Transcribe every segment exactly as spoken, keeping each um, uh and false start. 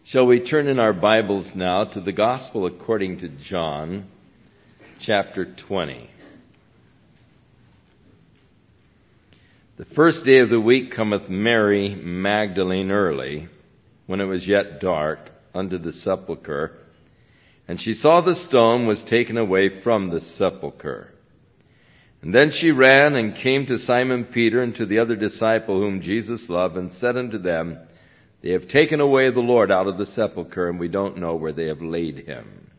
Shall we turn in our Bibles now to the Gospel according to John, chapter twenty. The first day of the week cometh Mary Magdalene early, when it was yet dark, unto the sepulchre, and she saw the stone was taken away from the sepulchre. And then she ran and came to Simon Peter and to the other disciple whom Jesus loved, and said unto them, They have taken away the Lord out of the sepulchre, and we don't know where they have laid him.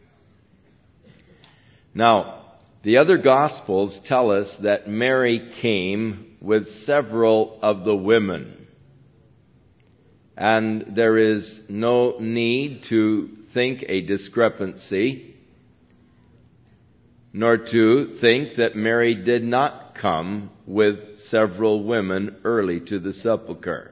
Now, the other Gospels tell us that Mary came with several of the women. And there is no need to think a discrepancy, nor to think that Mary did not come with several women early to the sepulchre.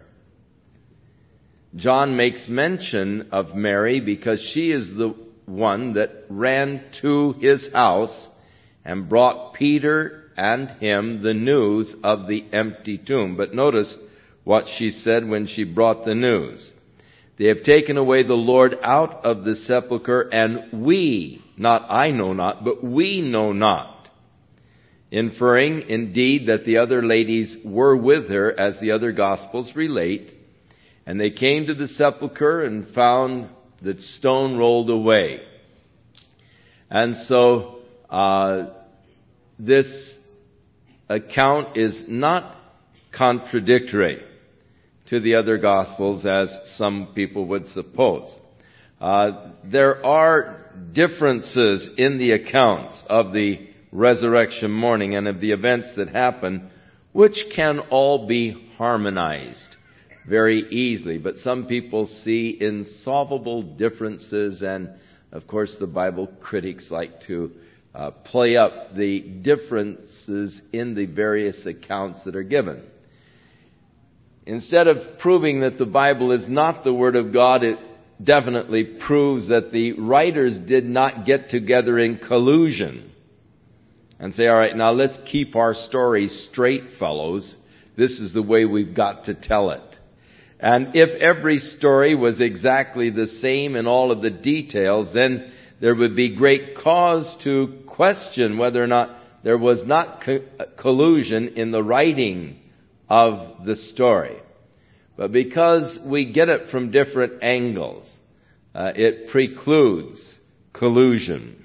John makes mention of Mary because she is the one that ran to his house and brought Peter and him the news of the empty tomb. But notice what she said when she brought the news. They have taken away the Lord out of the sepulchre, and we, not I know not, but we know not. Inferring, indeed, that the other ladies were with her, as the other Gospels relate. And they came to the sepulchre and found the stone rolled away. And so uh, this account is not contradictory to the other Gospels, as some people would suppose. Uh, there are differences in the accounts of the resurrection morning and of the events that happen, which can all be harmonized very easily. But some people see insolvable differences, and of course the Bible critics like to uh, play up the differences in the various accounts that are given. Instead of proving that the Bible is not the Word of God, it definitely proves that the writers did not get together in collusion and say, all right, now let's keep our story straight, fellows. This is the way we've got to tell it. And if every story was exactly the same in all of the details, then there would be great cause to question whether or not there was not co- collusion in the writing of the story. But because we get it from different angles, uh, it precludes collusion.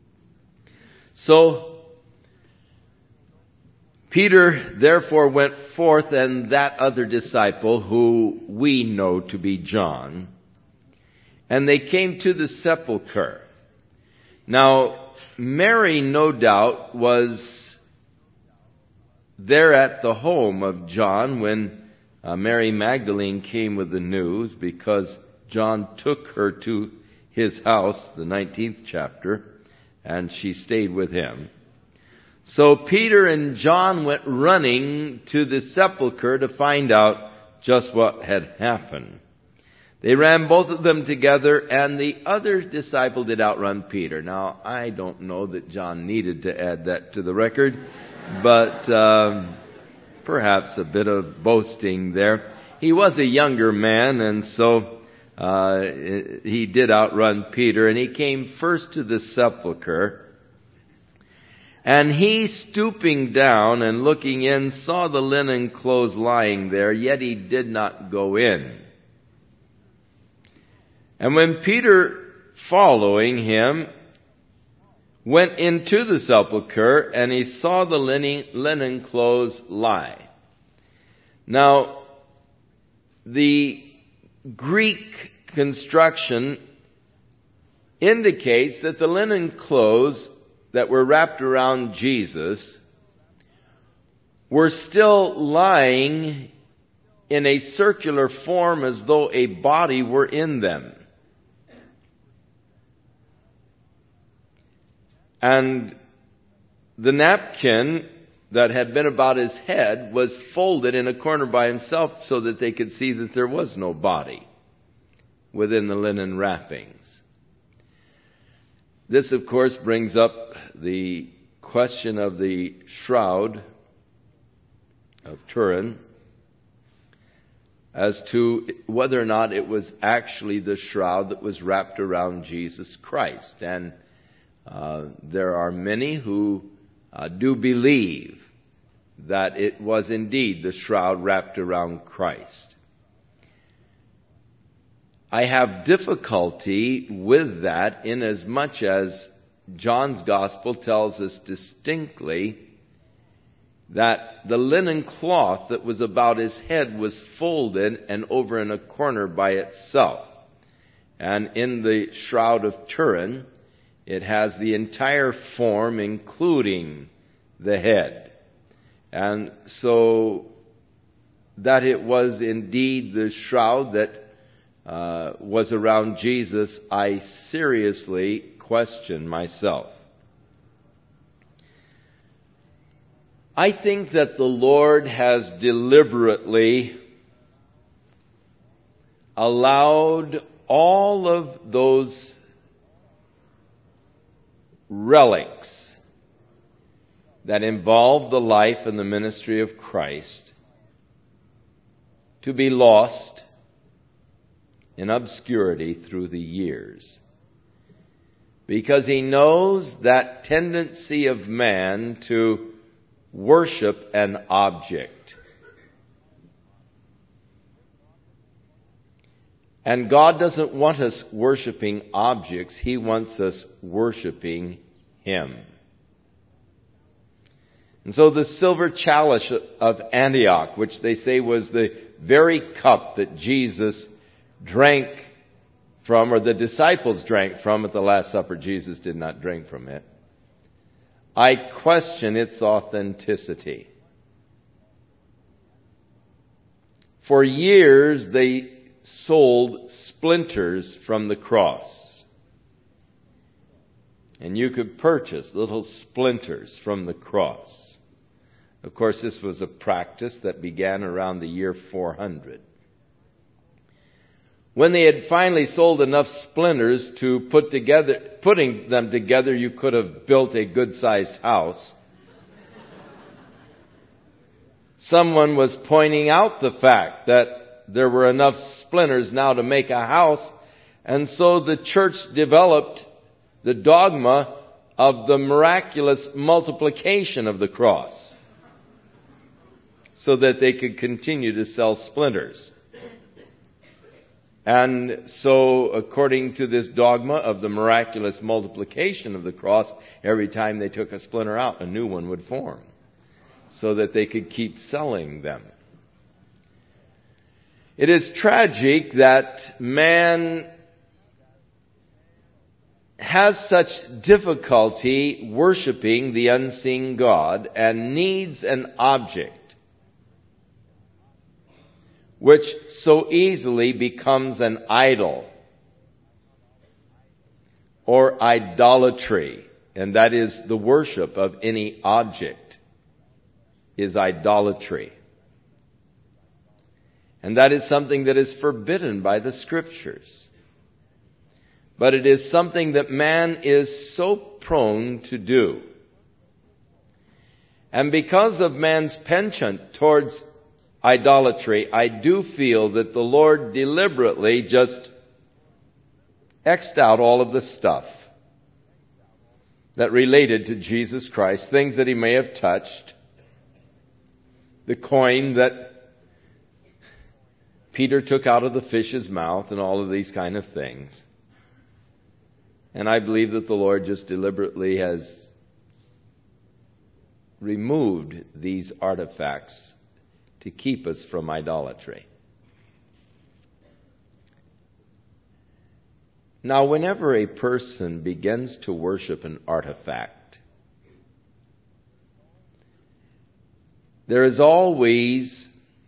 So, Peter therefore went forth, and that other disciple, who we know to be John, and they came to the sepulchre. Now, Mary, no doubt, was there at the home of John when uh, Mary Magdalene came with the news, because John took her to his house, the nineteenth chapter, and she stayed with him. So Peter and John went running to the sepulchre to find out just what had happened. They ran both of them together, and the other disciple did outrun Peter. Now, I don't know that John needed to add that to the record, but um, perhaps a bit of boasting there. He was a younger man, and so uh, he did outrun Peter, and he came first to the sepulchre. And he, stooping down and looking in, saw the linen clothes lying there, yet he did not go in. And when Peter, following him, went into the sepulchre, and he saw the linen, linen clothes lie. Now, the Greek construction indicates that the linen clothes that were wrapped around Jesus were still lying in a circular form, as though a body were in them. And the napkin that had been about his head was folded in a corner by himself, so that they could see that there was no body within the linen wrappings. This, of course, brings up the question of the shroud of Turin. as to whether or not it was actually the shroud that was wrapped around Jesus Christ. And uh, there are many who uh, do believe that it was indeed the shroud wrapped around Christ. I have difficulty with that, inasmuch as John's Gospel tells us distinctly that the linen cloth that was about his head was folded and over in a corner by itself. And in the Shroud of Turin, it has the entire form, including the head. And so that it was indeed the shroud that uh, was around Jesus, I seriously question myself. I think that the Lord has deliberately allowed all of those relics that involve the life and the ministry of Christ to be lost in obscurity through the years. Because He knows that tendency of man to worship an object. And God doesn't want us worshiping objects. He wants us worshiping Him. And so the silver chalice of Antioch, which they say was the very cup that Jesus drank from, or the disciples drank from at the Last Supper, Jesus did not drink from it. I question its authenticity. For years they sold splinters from the cross. And you could purchase little splinters from the cross. Of course, this was a practice that began around the year four hundred. When they had finally sold enough splinters to put together, putting them together, you could have built a good-sized house. Someone was pointing out the fact that there were enough splinters now to make a house, and so the church developed the dogma of the miraculous multiplication of the cross, so that they could continue to sell splinters. And so, according to this dogma of the miraculous multiplication of the cross, every time they took a splinter out, a new one would form, so that they could keep selling them. It is tragic that man has such difficulty worshiping the unseen God and needs an object which so easily becomes an idol or idolatry. And that is the worship of any object is idolatry. And that is something that is forbidden by the Scriptures. But it is something that man is so prone to do. And because of man's penchant towards idolatry, I do feel that the Lord deliberately just X'd out all of the stuff that related to Jesus Christ, things that He may have touched, the coin that Peter took out of the fish's mouth, and all of these kind of things. And I believe that the Lord just deliberately has removed these artifacts to keep us from idolatry. Now, whenever a person begins to worship an artifact, there is always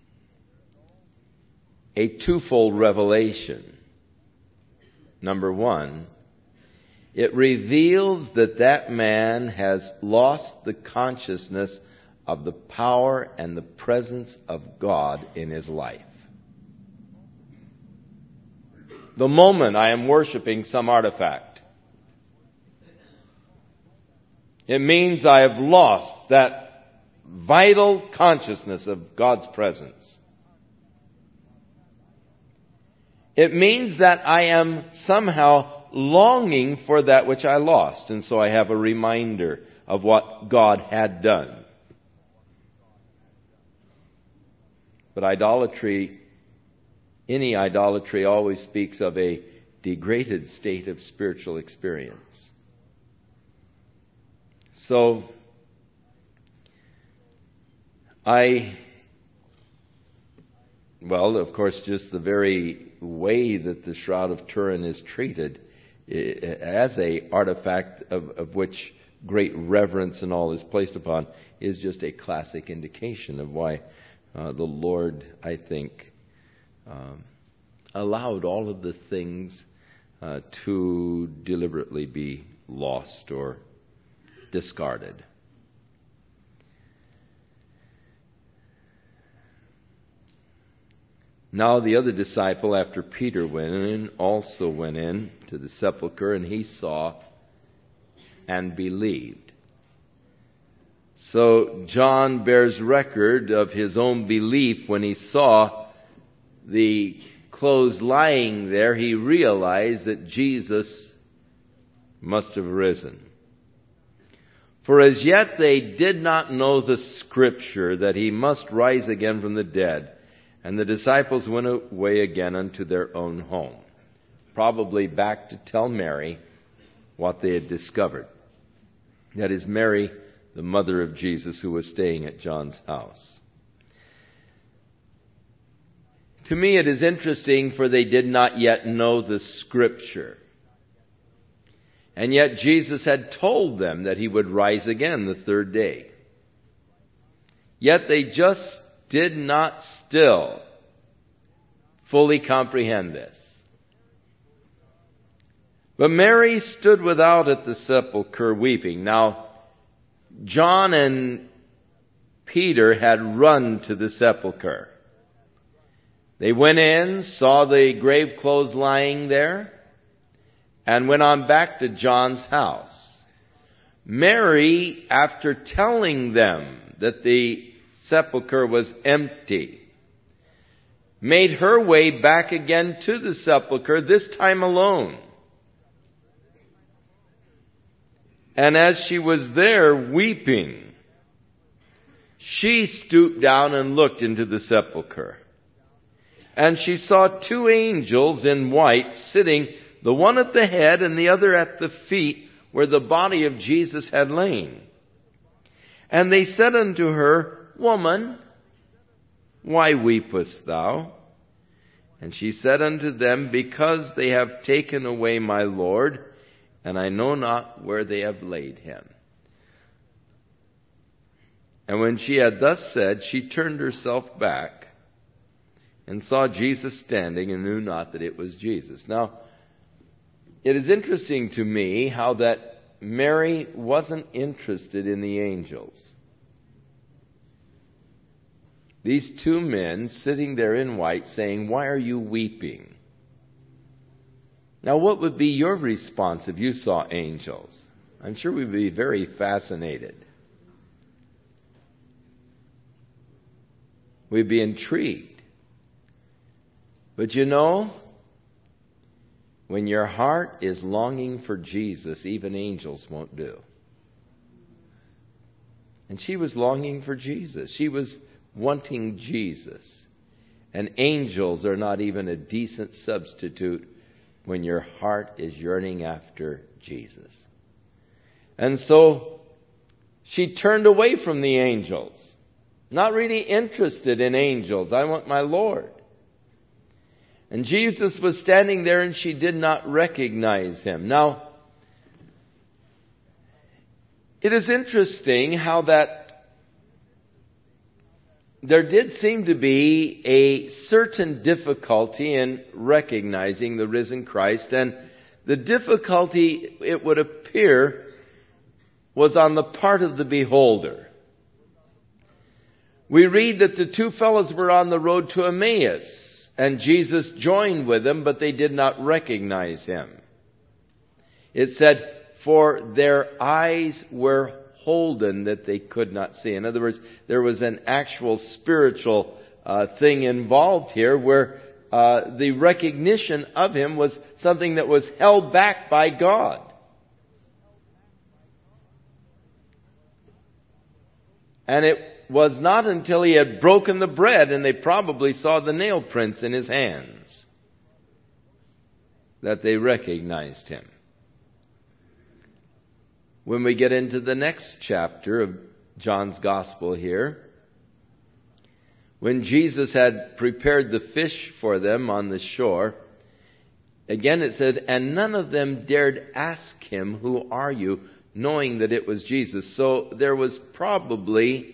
a twofold revelation. Number one, it reveals that that man has lost the consciousness of the power and the presence of God in his life. The moment I am worshiping some artifact, it means I have lost that vital consciousness of God's presence. It means that I am somehow longing for that which I lost. And so I have a reminder of what God had done. But idolatry, any idolatry always speaks of a degraded state of spiritual experience. So, I, well, of course, just the very way that the Shroud of Turin is treated as a artifact of, of which great reverence and all is placed upon is just a classic indication of why uh, the Lord, I think, um, allowed all of the things uh, to deliberately be lost or discarded. Now the other disciple, after Peter went in, also went in to the sepulchre, and he saw and believed. So John bears record of his own belief when he saw the clothes lying there. He realized that Jesus must have risen. For as yet they did not know the Scripture that he must rise again from the dead. And the disciples went away again unto their own home, probably back to tell Mary what they had discovered. That is Mary, the mother of Jesus, who was staying at John's house. To me it is interesting, for they did not yet know the Scripture. And yet Jesus had told them that he would rise again the third day. Yet they just did not still fully comprehend this. But Mary stood without at the sepulchre weeping. Now, John and Peter had run to the sepulchre. They went in, saw the grave clothes lying there, and went on back to John's house. Mary, after telling them that the sepulchre was empty, made her way back again to the sepulchre, this time alone. And as she was there weeping, she stooped down and looked into the sepulchre. And she saw two angels in white sitting, the one at the head and the other at the feet, where the body of Jesus had lain. And they said unto her, Woman, why weepest thou? And she said unto them, Because they have taken away my Lord, and I know not where they have laid him. And when she had thus said, she turned herself back, and saw Jesus standing, and knew not that it was Jesus. Now, it is interesting to me how that Mary wasn't interested in the angels. These two men sitting there in white saying, Why are you weeping? Now, what would be your response if you saw angels? I'm sure we'd be very fascinated. We'd be intrigued. But you know, when your heart is longing for Jesus, even angels won't do. And she was longing for Jesus. She was wanting Jesus. And angels are not even a decent substitute when your heart is yearning after Jesus. And so she turned away from the angels. Not really interested in angels. I want my Lord. And Jesus was standing there and she did not recognize him. Now, it is interesting how that there did seem to be a certain difficulty in recognizing the risen Christ. And the difficulty, it would appear, was on the part of the beholder. We read that the two fellows were on the road to Emmaus, and Jesus joined with them, but they did not recognize him. It said, for their eyes were holden that they could not see. In other words, there was an actual spiritual uh, thing involved here where uh, the recognition of him was something that was held back by God. And it was not until he had broken the bread and they probably saw the nail prints in his hands that they recognized him. When we get into the next chapter of John's Gospel here, when Jesus had prepared the fish for them on the shore, again it said, and none of them dared ask him, who are you? Knowing that it was Jesus. So there was probably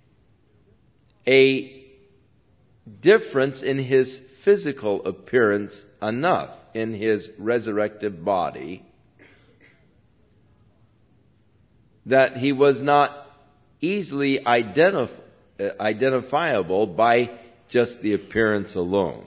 a difference in his physical appearance enough in his resurrected body that he was not easily identif- identifiable by just the appearance alone.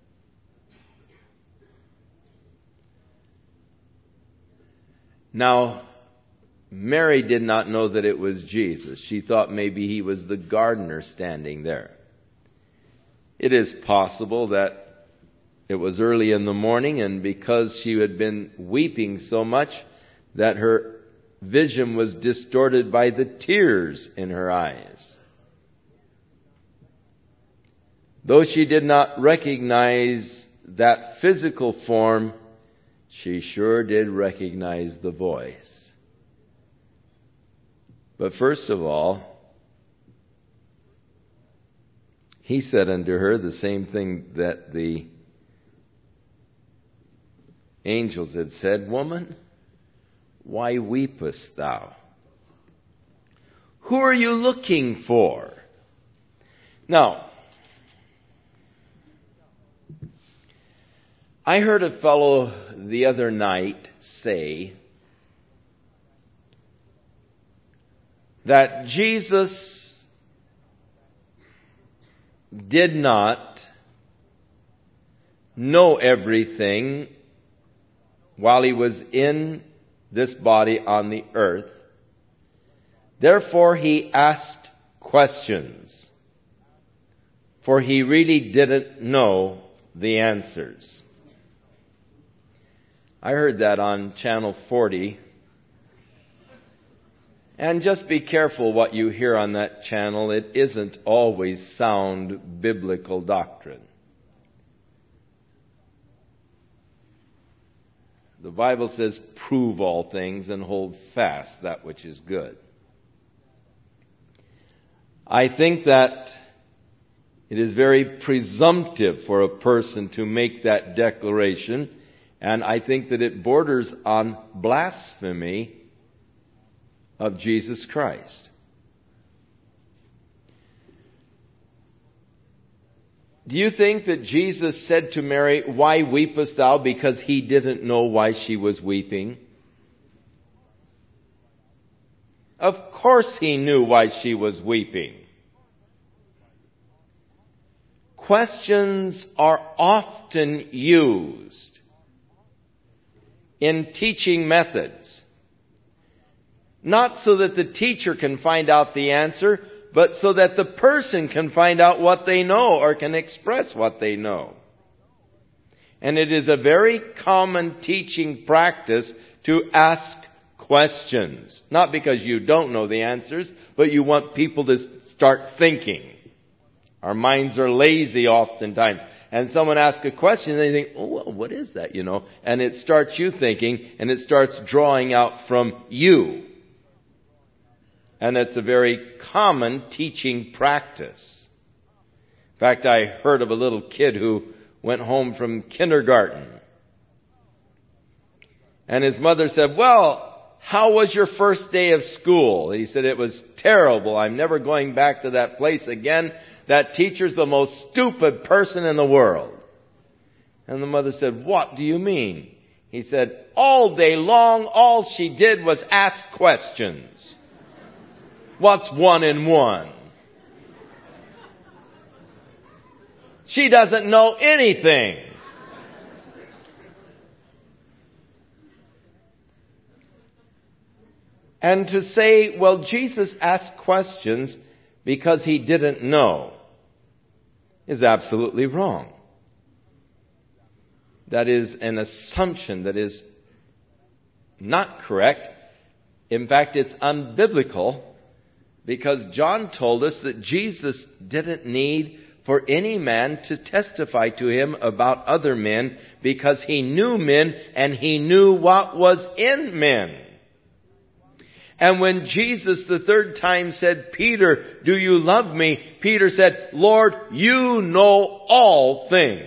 Now, Mary did not know that it was Jesus. She thought maybe he was the gardener standing there. It is possible that it was early in the morning, and because she had been weeping so much that her vision was distorted by the tears in her eyes. Though she did not recognize that physical form, she sure did recognize the voice. But first of all, he said unto her the same thing that the angels had said, Woman, why weepest thou? Who are you looking for? Now, I heard a fellow the other night say that Jesus did not know everything while he was in this body on the earth. Therefore, he asked questions, for he really didn't know the answers. I heard that on Channel forty. And just be careful what you hear on that channel. It isn't always sound biblical doctrine. The Bible says, prove all things and hold fast that which is good. I think that it is very presumptive for a person to make that declaration, and I think that it borders on blasphemy of Jesus Christ. Do you think that Jesus said to Mary, why weepest thou? Because he didn't know why she was weeping. Of course he knew why she was weeping. Questions are often used in teaching methods. Not so that the teacher can find out the answer, but so that the person can find out what they know or can express what they know. And it is a very common teaching practice to ask questions. Not because you don't know the answers, but you want people to start thinking. Our minds are lazy oftentimes. And someone asks a question and they think, oh, well, what is that, you know? And it starts you thinking, and it starts drawing out from you. And it's a very common teaching practice. In fact, I heard of a little kid who went home from kindergarten. And his mother said, well, how was your first day of school? He said, it was terrible. I'm never going back to that place again. That teacher's the most stupid person in the world. And the mother said, what do you mean? He said, all day long, all she did was ask questions. What's one and one? She doesn't know anything. And to say, well, Jesus asked questions because he didn't know is absolutely wrong. that is an assumption that is not correct. In fact, it's unbiblical, because John told us that Jesus didn't need for any man to testify to him about other men, because he knew men and he knew what was in men. And when Jesus the third time said, "Peter, do you love me?" Peter said, "Lord, you know all things."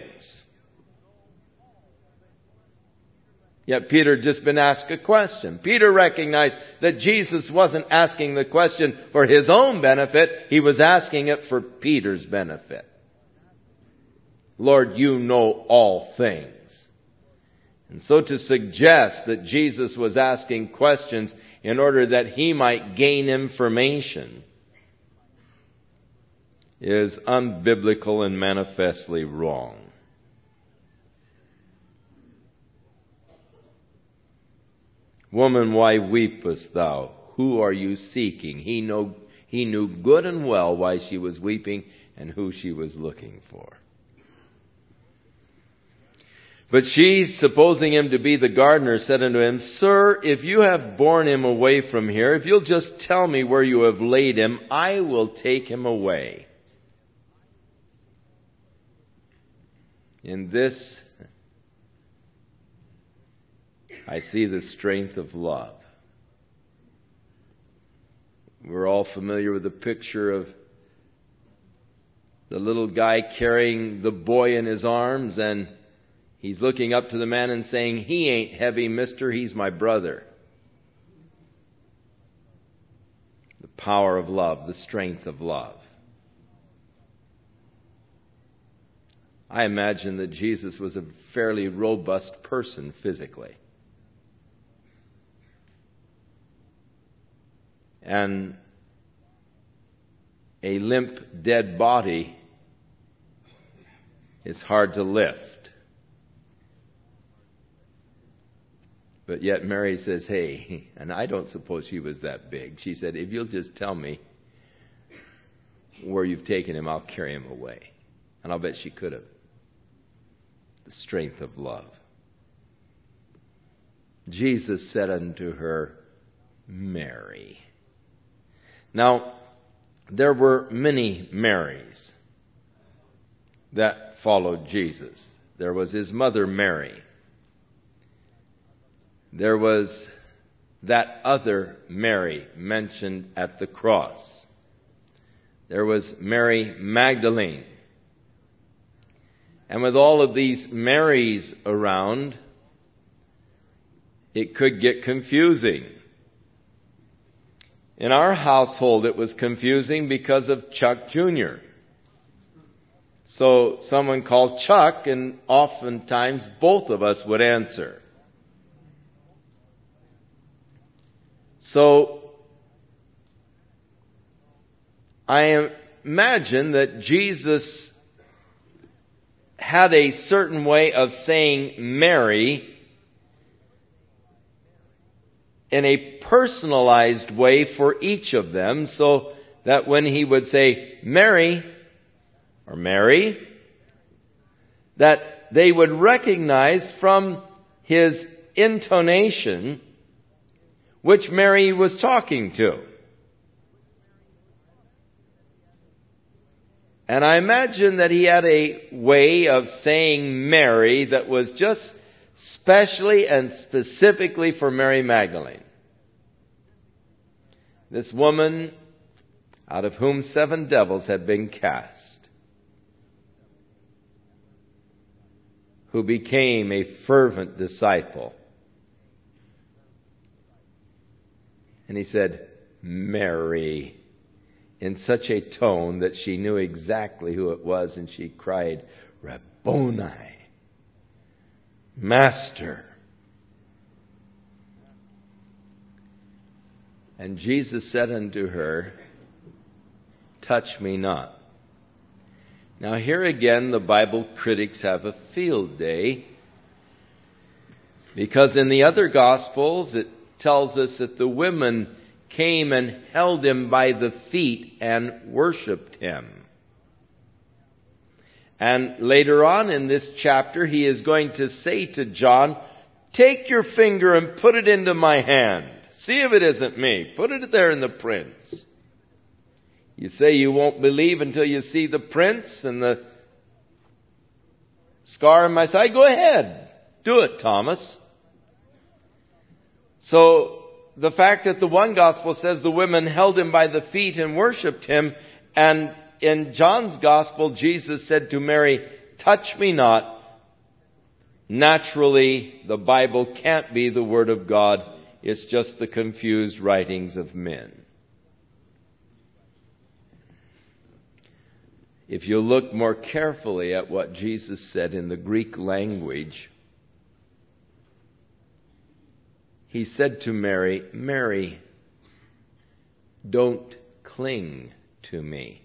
Yet Peter had just been asked a question. Peter recognized that Jesus wasn't asking the question for his own benefit. He was asking it for Peter's benefit. "Lord, you know all things." And so to suggest that Jesus was asking questions in order that he might gain information is unbiblical and manifestly wrong. "Woman, why weepest thou? Who are you seeking?" He know, he knew good and well why she was weeping and who she was looking for. But she, supposing him to be the gardener, said unto him, "Sir, if you have borne him away from here, if you'll just tell me where you have laid him, I will take him away." In this, I see the strength of love. We're all familiar with the picture of the little guy carrying the boy in his arms, and he's looking up to the man and saying, "He ain't heavy, mister, he's my brother." The power of love, the strength of love. I imagine that Jesus was a fairly robust person physically. And a limp, dead body is hard to lift. But yet Mary says, "Hey," and I don't suppose she was that big. She said, "If you'll just tell me where you've taken him, I'll carry him away." And I'll bet she could have. The strength of love. Jesus said unto her, "Mary." Now, there were many Marys that followed Jesus. There was his mother Mary. There was that other Mary mentioned at the cross. There was Mary Magdalene. And with all of these Marys around, it could get confusing. In our household, it was confusing because of Chuck Junior So someone called Chuck, and oftentimes both of us would answer. So I imagine that Jesus had a certain way of saying Mary in a personalized way for each of them, so that when he would say Mary or Mary, that they would recognize from his intonation which Mary was talking to. And I imagine that he had a way of saying Mary that was just specially and specifically for Mary Magdalene. This woman, out of whom seven devils had been cast, who became a fervent disciple. And he said, "Mary," in such a tone that she knew exactly who it was, and she cried, "Rabboni," Master. And Jesus said unto her, "Touch me not." Now here again the Bible critics have a field day, because in the other Gospels it tells us that the women came and held him by the feet and worshipped him. And later on in this chapter, he is going to say to John, take your finger and put it into my hand. See if it isn't me. Put it there in the prints. You say you won't believe until you see the prints and the scar in my side. Go ahead. Do it, Thomas. So the fact that the one gospel says the women held him by the feet and worshipped him, and in John's gospel, Jesus said to Mary, touch me not. Naturally, the Bible can't be the Word of God. It's just the confused writings of men. If you look more carefully at what Jesus said in the Greek language, he said to Mary, Mary, don't cling to me.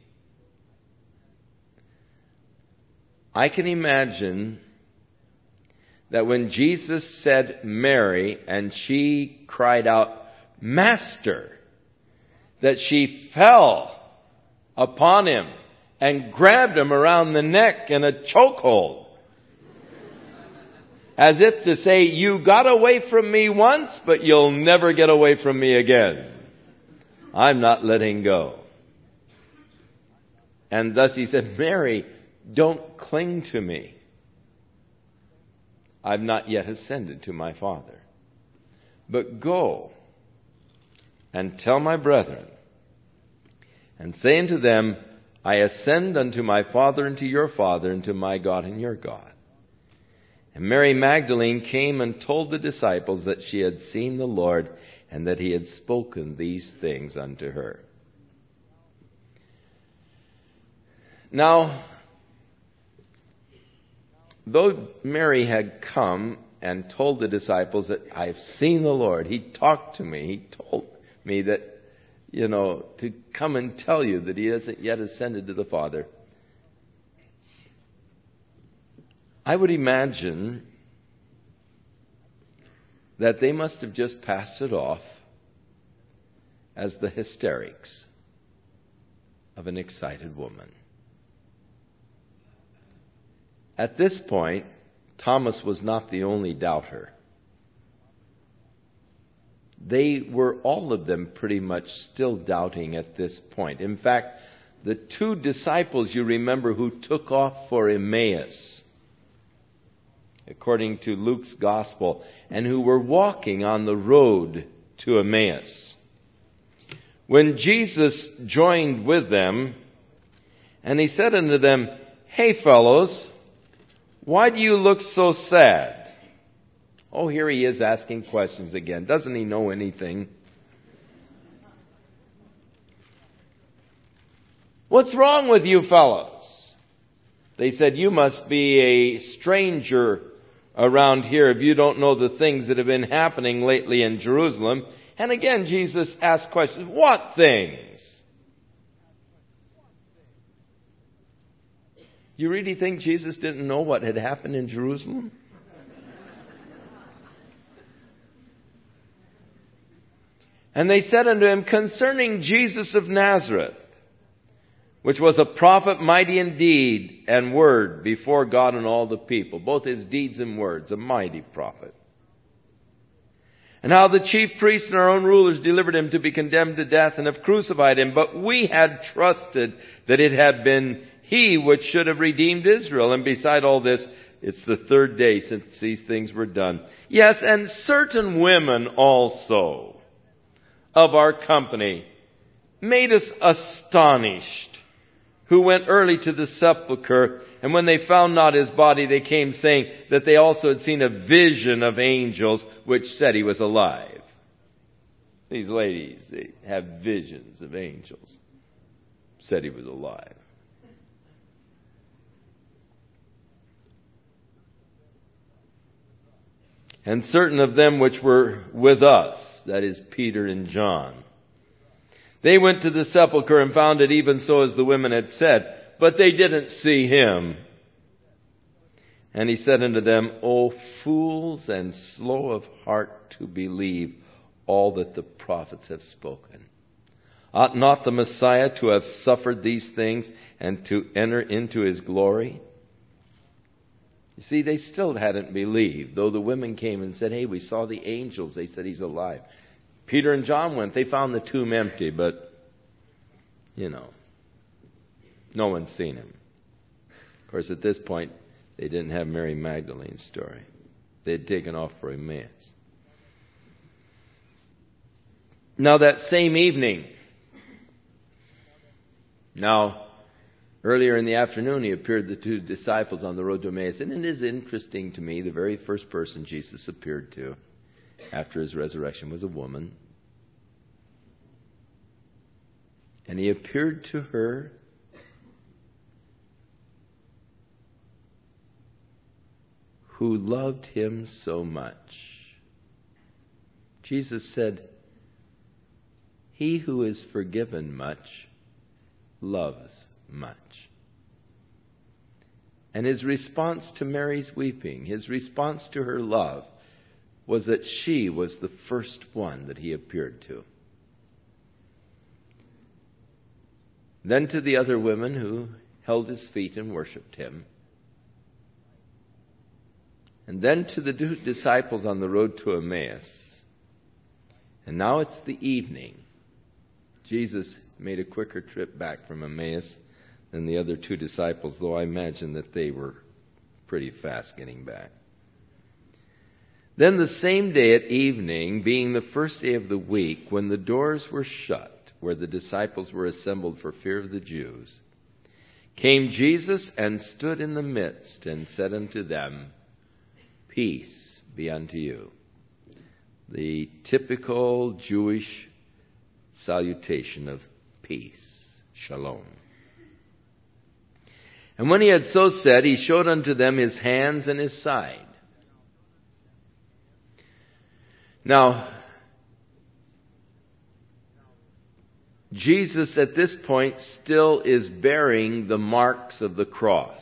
I can imagine that when Jesus said Mary and she cried out, Master, that she fell upon him and grabbed him around the neck in a chokehold. As if to say, you got away from me once, but you'll never get away from me again. I'm not letting go. And thus he said, Mary, don't cling to me. I've not yet ascended to my Father. But go and tell my brethren, and say unto them, I ascend unto my Father and to your Father, and to my God and your God. And Mary Magdalene came and told the disciples that she had seen the Lord, and that he had spoken these things unto her. Now, though Mary had come and told the disciples that I've seen the Lord, he talked to me, he told me that, you know, to come and tell you that he hasn't yet ascended to the Father. I would imagine that they must have just passed it off as the hysterics of an excited woman. At this point, Thomas was not the only doubter. They were all of them pretty much still doubting at this point. In fact, the two disciples, you remember, who took off for Emmaus, according to Luke's gospel, and who were walking on the road to Emmaus. When Jesus joined with them, and he said unto them, Hey fellows, why do you look so sad? Oh, here he is asking questions again. Doesn't he know anything? What's wrong with you fellows? They said, you must be a stranger around here if you don't know the things that have been happening lately in Jerusalem. And again, Jesus asked questions. What things? You really think Jesus didn't know what had happened in Jerusalem? And they said unto him, concerning Jesus of Nazareth, which was a prophet mighty in deed and word before God and all the people. Both his deeds and words, a mighty prophet. And how the chief priests and our own rulers delivered him to be condemned to death and have crucified him. But we had trusted that it had been he which should have redeemed Israel. And beside all this, it's the third day since these things were done. Yes, and certain women also of our company made us astonished, who went early to the sepulchre, and when they found not his body, they came saying that they also had seen a vision of angels, which said he was alive. These ladies, they have visions of angels. Said he was alive. And certain of them which were with us, that is Peter and John, they went to the sepulchre and found it even so as the women had said, but they didn't see him. And he said unto them, O fools and slow of heart to believe all that the prophets have spoken. Ought not the Messiah to have suffered these things and to enter into his glory? You see, they still hadn't believed, though the women came and said, hey, we saw the angels. They said he's alive. Peter and John went. They found the tomb empty, but, you know, no one's seen him. Of course, at this point, they didn't have Mary Magdalene's story. They had taken off for Emmaus. Now, that same evening, now, earlier in the afternoon, he appeared to the two disciples on the road to Emmaus. And it is interesting to me, the very first person Jesus appeared to after his resurrection was a woman. And he appeared to her who loved him so much. Jesus said, he who is forgiven much loves much. And his response to Mary's weeping, his response to her love, was that she was the first one that he appeared to. Then to the other women who held his feet and worshipped him. And then to the two disciples on the road to Emmaus. And now it's the evening. Jesus made a quicker trip back from Emmaus than the other two disciples, though I imagine that they were pretty fast getting back. Then the same day at evening, being the first day of the week, when the doors were shut, where the disciples were assembled for fear of the Jews, came Jesus and stood in the midst and said unto them, peace be unto you. The typical Jewish salutation of peace, shalom. And when he had so said, he showed unto them his hands and his side. Now, Jesus at this point still is bearing the marks of the cross.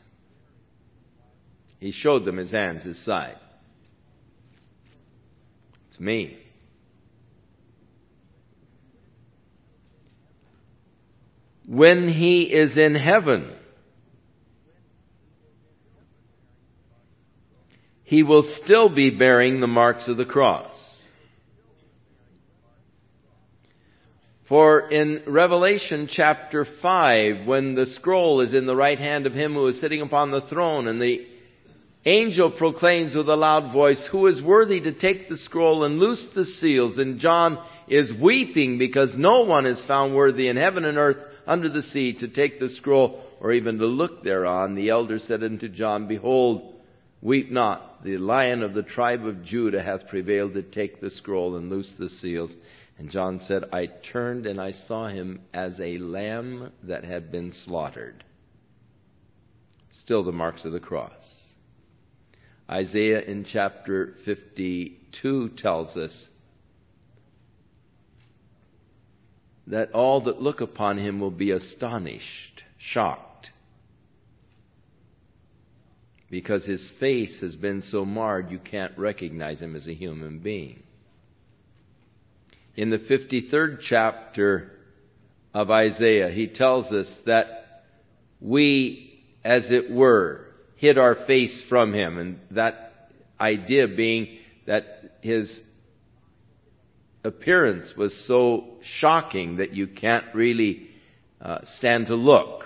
He showed them his hands, his side. It's me. When he is in heaven, he will still be bearing the marks of the cross. For in Revelation chapter five, when the scroll is in the right hand of him who is sitting upon the throne, and the angel proclaims with a loud voice, who is worthy to take the scroll and loose the seals? And John is weeping because no one is found worthy in heaven and earth under the sea to take the scroll or even to look thereon. The elder said unto John, behold, weep not. The Lion of the tribe of Judah hath prevailed to take the scroll and loose the seals. And John said, I turned and I saw him as a lamb that had been slaughtered. Still the marks of the cross. Isaiah in chapter fifty-two tells us that all that look upon him will be astonished, shocked, because his face has been so marred you can't recognize him as a human being. In the fifty-third chapter of Isaiah, he tells us that we, as it were, hid our face from him. And that idea being that his appearance was so shocking that you can't really uh, stand to look.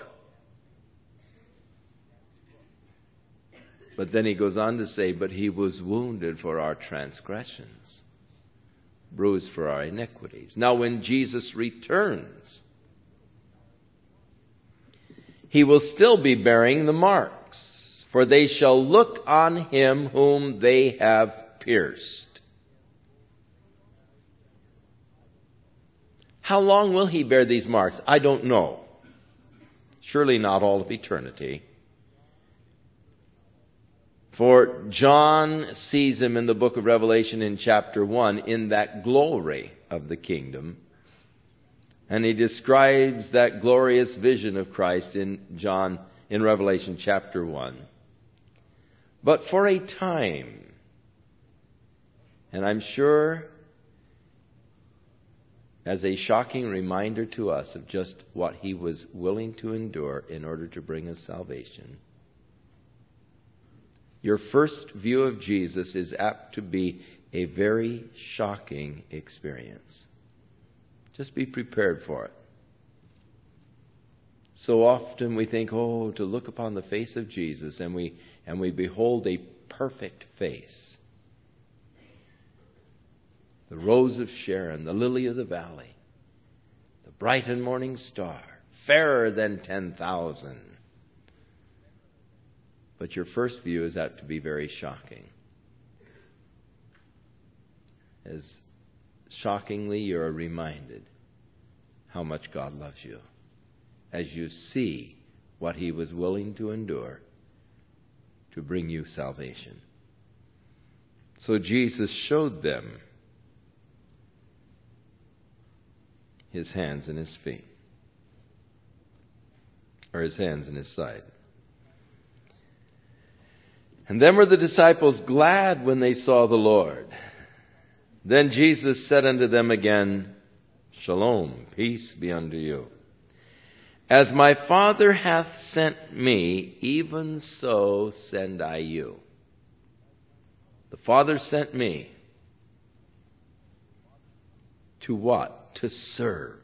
But then he goes on to say, but he was wounded for our transgressions, bruised for our iniquities. Now when Jesus returns, he will still be bearing the marks, for they shall look on him whom they have pierced. How long will he bear these marks? I don't know. Surely not all of eternity. For John sees him in the book of Revelation in chapter one in that glory of the kingdom. And he describes that glorious vision of Christ in John, in Revelation chapter one. But for a time, and I'm sure as a shocking reminder to us of just what he was willing to endure in order to bring us salvation, your first view of Jesus is apt to be a very shocking experience. Just be prepared for it. So often we think, oh, to look upon the face of Jesus, and we and we behold a perfect face. The rose of Sharon, the lily of the valley, the bright and morning star, fairer than ten thousand. But your first view is apt to be very shocking. As shockingly you're reminded how much God loves you, as you see what He was willing to endure to bring you salvation. So Jesus showed them His hands and His feet, or His hands and His side. And then were the disciples glad when they saw the Lord. Then Jesus said unto them again, Shalom, peace be unto you. As my Father hath sent me, even so send I you. The Father sent me. To what? To serve.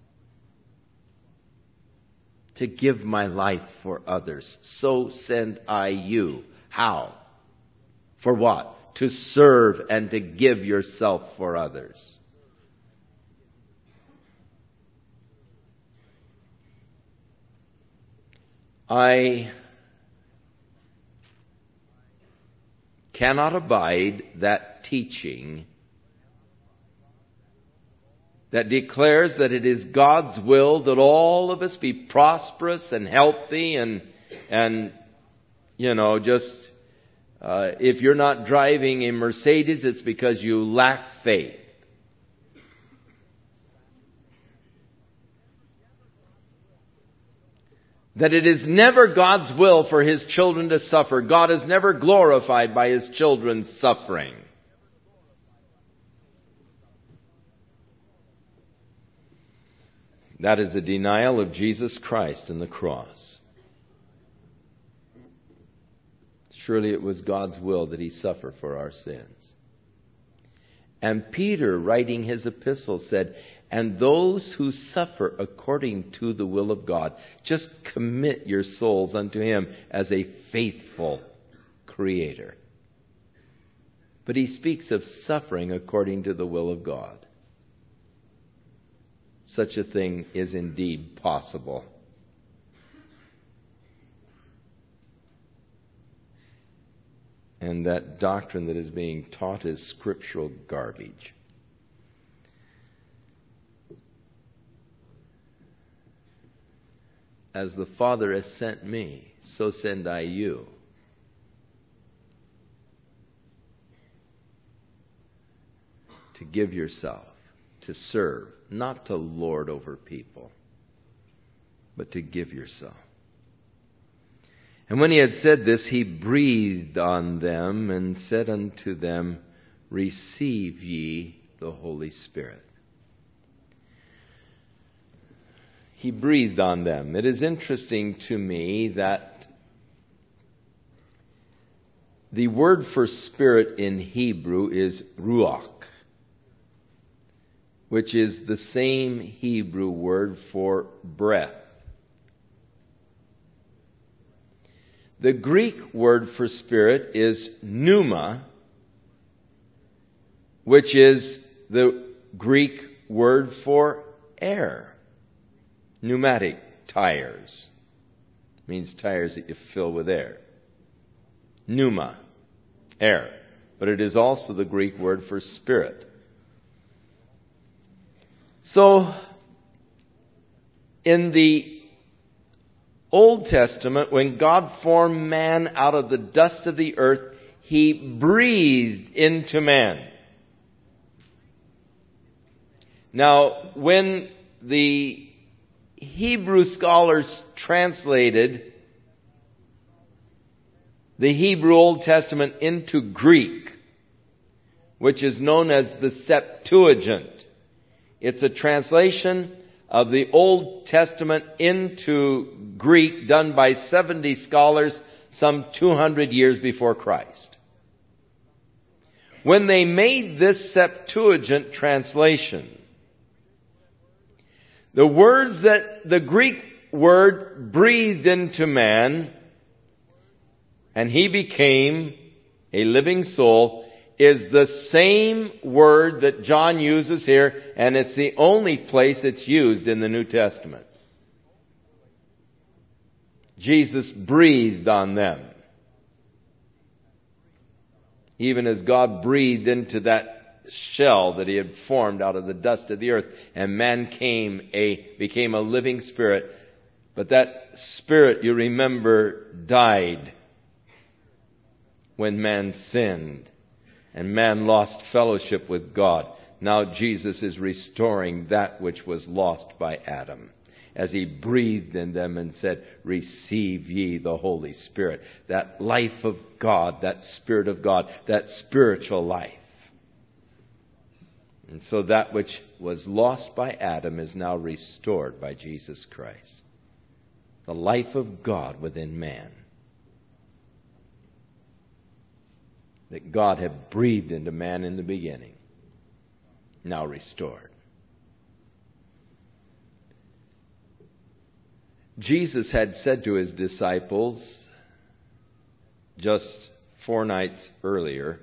To give my life for others. So send I you. How? For what? To serve and to give yourself for others. I cannot abide that teaching that declares that it is God's will that all of us be prosperous and healthy and, and you know, just, uh, if you're not driving a Mercedes, it's because you lack faith. That it is never God's will for His children to suffer. God is never glorified by His children's suffering. That is a denial of Jesus Christ and the cross. Surely it was God's will that He suffer for our sins. And Peter, writing his epistle, said, and those who suffer according to the will of God. Just commit your souls unto Him as a faithful Creator. But he speaks of suffering according to the will of God. Such a thing is indeed possible. And that doctrine that is being taught is scriptural garbage. As the Father has sent me, so send I you. To give yourself, to serve, not to lord over people, but to give yourself. And when he had said this, he breathed on them and said unto them, receive ye the Holy Spirit. He breathed on them. It is interesting to me that the word for spirit in Hebrew is ruach, which is the same Hebrew word for breath. The Greek word for spirit is pneuma, which is the Greek word for air. Pneumatic tires. It means tires that you fill with air. Pneuma, air. But it is also the Greek word for spirit. So, in the Old Testament, when God formed man out of the dust of the earth, He breathed into man. Now, when the Hebrew scholars translated the Hebrew Old Testament into Greek, which is known as the Septuagint, it's a translation of the Old Testament into Greek done by seventy scholars, some two hundred years before Christ. When they made this Septuagint translation, the words that the Greek word breathed into man, and he became a living soul, is the same word that John uses here, and it's the only place it's used in the New Testament. Jesus breathed on them. Even as God breathed into that shell that he had formed out of the dust of the earth, and man came a became a living spirit. But that spirit, you remember, died when man sinned, and man lost fellowship with God. Now Jesus is restoring that which was lost by Adam, as he breathed in them and said, "Receive ye the Holy Spirit." That life of God, that Spirit of God, that spiritual life. And so that which was lost by Adam is now restored by Jesus Christ. The life of God within man, that God had breathed into man in the beginning, now restored. Jesus had said to his disciples just four nights earlier,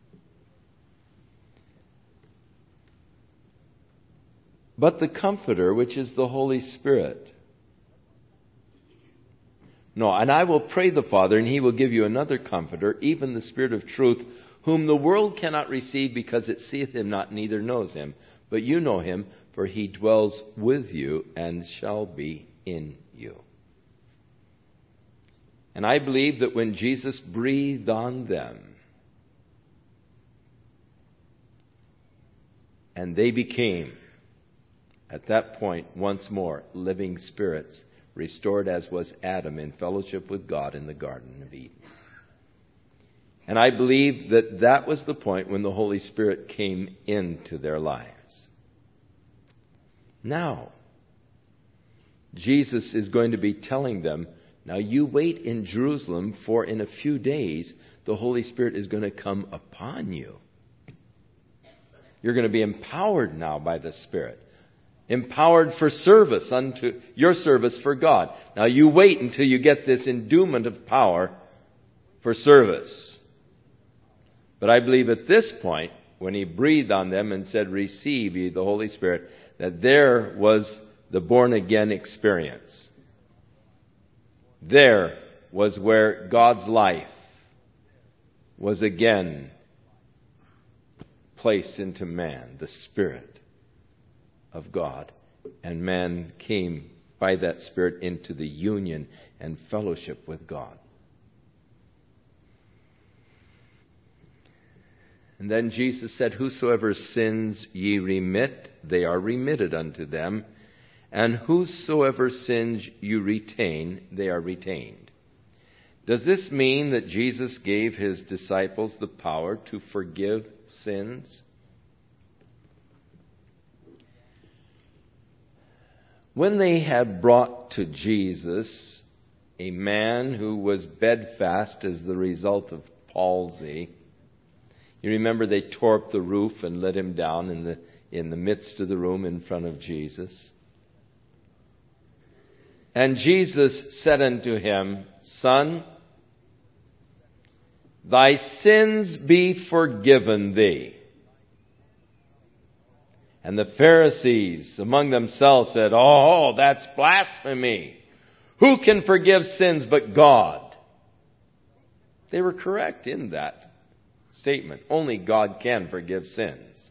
"But the Comforter, which is the Holy Spirit." No, "and I will pray the Father, and he will give you another Comforter, even the Spirit of truth, whom the world cannot receive, because it seeth him not, neither knows him. But you know him, for he dwells with you and shall be in you." And I believe that when Jesus breathed on them, and they became, at that point, once more, living spirits, restored as was Adam in fellowship with God in the Garden of Eden. And I believe that that was the point when the Holy Spirit came into their lives. Now, Jesus is going to be telling them, now you wait in Jerusalem, for in a few days the Holy Spirit is going to come upon you. You're going to be empowered now by the Spirit. Empowered for service unto your service for God. Now you wait until you get this endowment of power for service. But I believe at this point, when he breathed on them and said, "Receive ye the Holy Spirit," that there was the born again experience. There was where God's life was again placed into man, the Spirit of God. And man came by that Spirit into the union and fellowship with God. And then Jesus said, "Whosoever sins ye remit, they are remitted unto them. And whosoever sins you retain, they are retained." Does this mean that Jesus gave his disciples the power to forgive sins? When they had brought to Jesus a man who was bedfast as the result of palsy, you remember they tore up the roof and let him down in the in the midst of the room in front of Jesus. And Jesus said unto him, "Son, thy sins be forgiven thee." And the Pharisees among themselves said, "Oh, that's blasphemy. Who can forgive sins but God?" They were correct in that statement. Only God can forgive sins.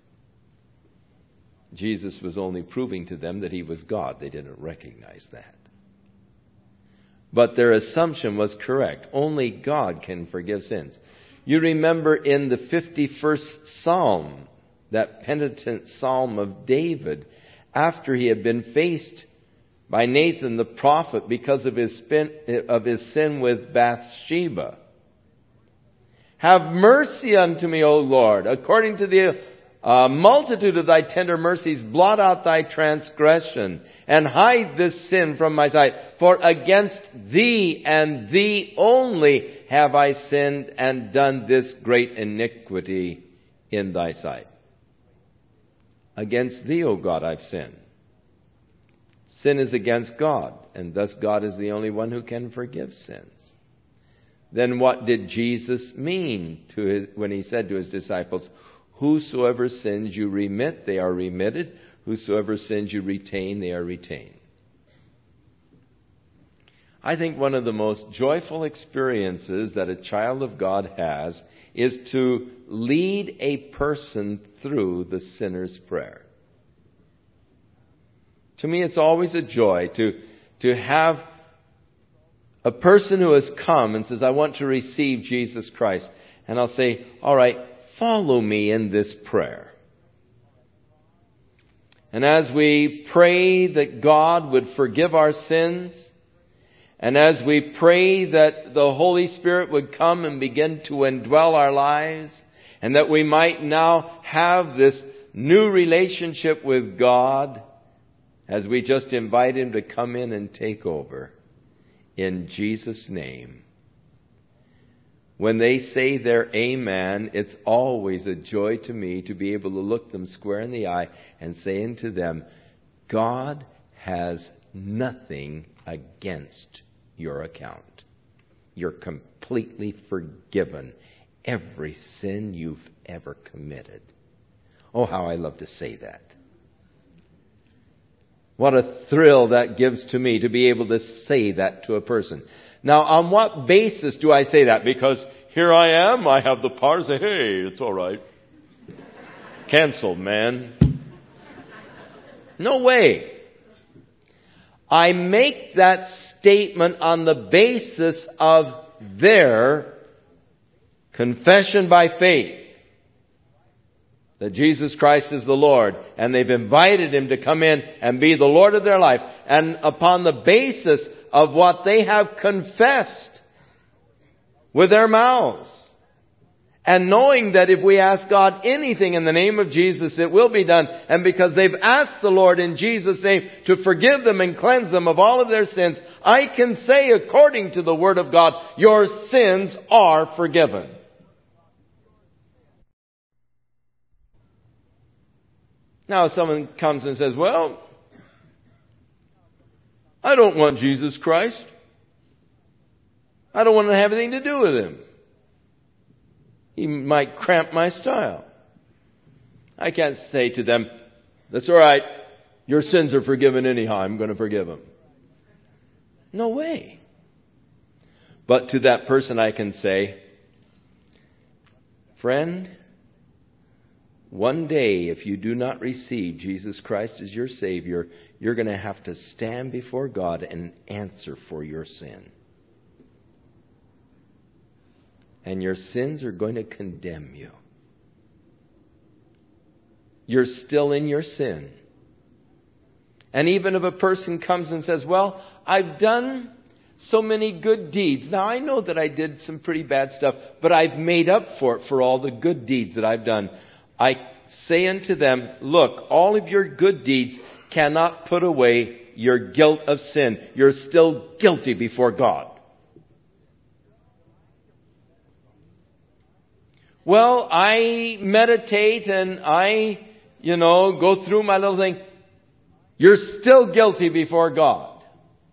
Jesus was only proving to them that he was God. They didn't recognize that. But their assumption was correct. Only God can forgive sins. You remember in the fifty-first Psalm, that penitent Psalm of David, after he had been faced by Nathan the prophet because of his, spin, of his sin with Bathsheba. "Have mercy unto me, O Lord, according to the A multitude of thy tender mercies blot out thy transgression, and hide this sin from my sight. For against thee and thee only have I sinned and done this great iniquity in thy sight. Against thee, O God, I've sinned. Sin is against God, and thus God is the only one who can forgive sins. Then what did Jesus mean to his, when he said to his disciples, whosoever sins you remit, they are remitted. Whosoever sins you retain, they are retained. I think one of the most joyful experiences that a child of God has is to lead a person through the sinner's prayer. To me, it's always a joy to, to have a person who has come and says, I want to receive Jesus Christ. And I'll say, all right, follow me in this prayer. And as we pray that God would forgive our sins, and as we pray that the Holy Spirit would come and begin to indwell our lives, and that we might now have this new relationship with God, as we just invite Him to come in and take over, in Jesus' name. When they say their amen, it's always a joy to me to be able to look them square in the eye and say unto them, God has nothing against your account. You're completely forgiven. Every sin you've ever committed. Oh, how I love to say that. What a thrill that gives to me to be able to say that to a person. Now, on what basis do I say that? Because here I am, I have the power to say, hey, it's all right. Canceled, man. No way. I make that statement on the basis of their confession by faith that Jesus Christ is the Lord, and they've invited Him to come in and be the Lord of their life. And upon the basis of what they have confessed with their mouths, and knowing that if we ask God anything in the name of Jesus, it will be done. And because they've asked the Lord in Jesus' name to forgive them and cleanse them of all of their sins, I can say, according to the Word of God, your sins are forgiven. Now, if someone comes and says, well, I don't want Jesus Christ. I don't want to have anything to do with Him. He might cramp my style. I can't say to them, that's all right, your sins are forgiven anyhow, I'm going to forgive them. No way. But to that person I can say, friend, one day, if you do not receive Jesus Christ as your Savior, you're going to have to stand before God and answer for your sin. And your sins are going to condemn you. You're still in your sin. And even if a person comes and says, well, I've done so many good deeds. Now, I know that I did some pretty bad stuff, but I've made up for it for all the good deeds that I've done. I say unto them, look, all of your good deeds cannot put away your guilt of sin. You're still guilty before God. Well, I meditate and I, you know, go through my little thing. You're still guilty before God.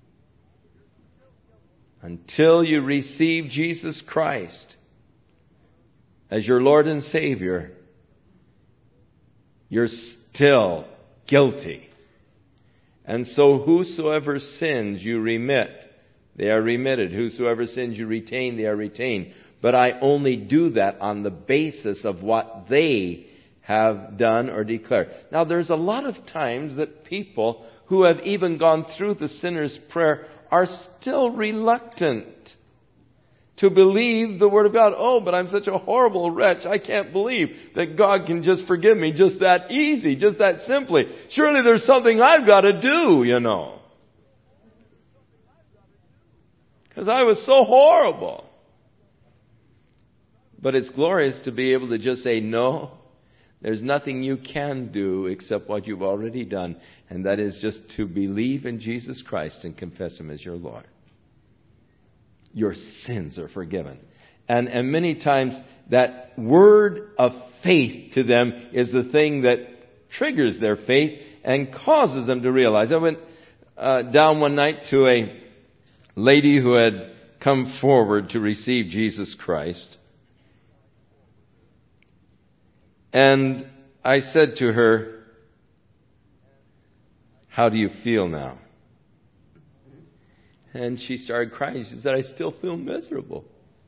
Until you receive Jesus Christ as your Lord and Savior, you're still guilty. And so whosoever sins you remit, they are remitted. Whosoever sins you retain, they are retained. But I only do that on the basis of what they have done or declared. Now, there's a lot of times that people who have even gone through the sinner's prayer are still reluctant to believe the Word of God. Oh, but I'm such a horrible wretch. I can't believe that God can just forgive me just that easy, just that simply. Surely there's something I've got to do, you know. Because I was so horrible. But it's glorious to be able to just say, no, There's nothing you can do except what you've already done, and that is just to believe in Jesus Christ and confess Him as your Lord. Your sins are forgiven. And, and many times that word of faith to them is the thing that triggers their faith and causes them to realize. I went uh, down one night to a lady who had come forward to receive Jesus Christ. And I said to her, "How do you feel now?" And she started crying. She said, "I still feel miserable.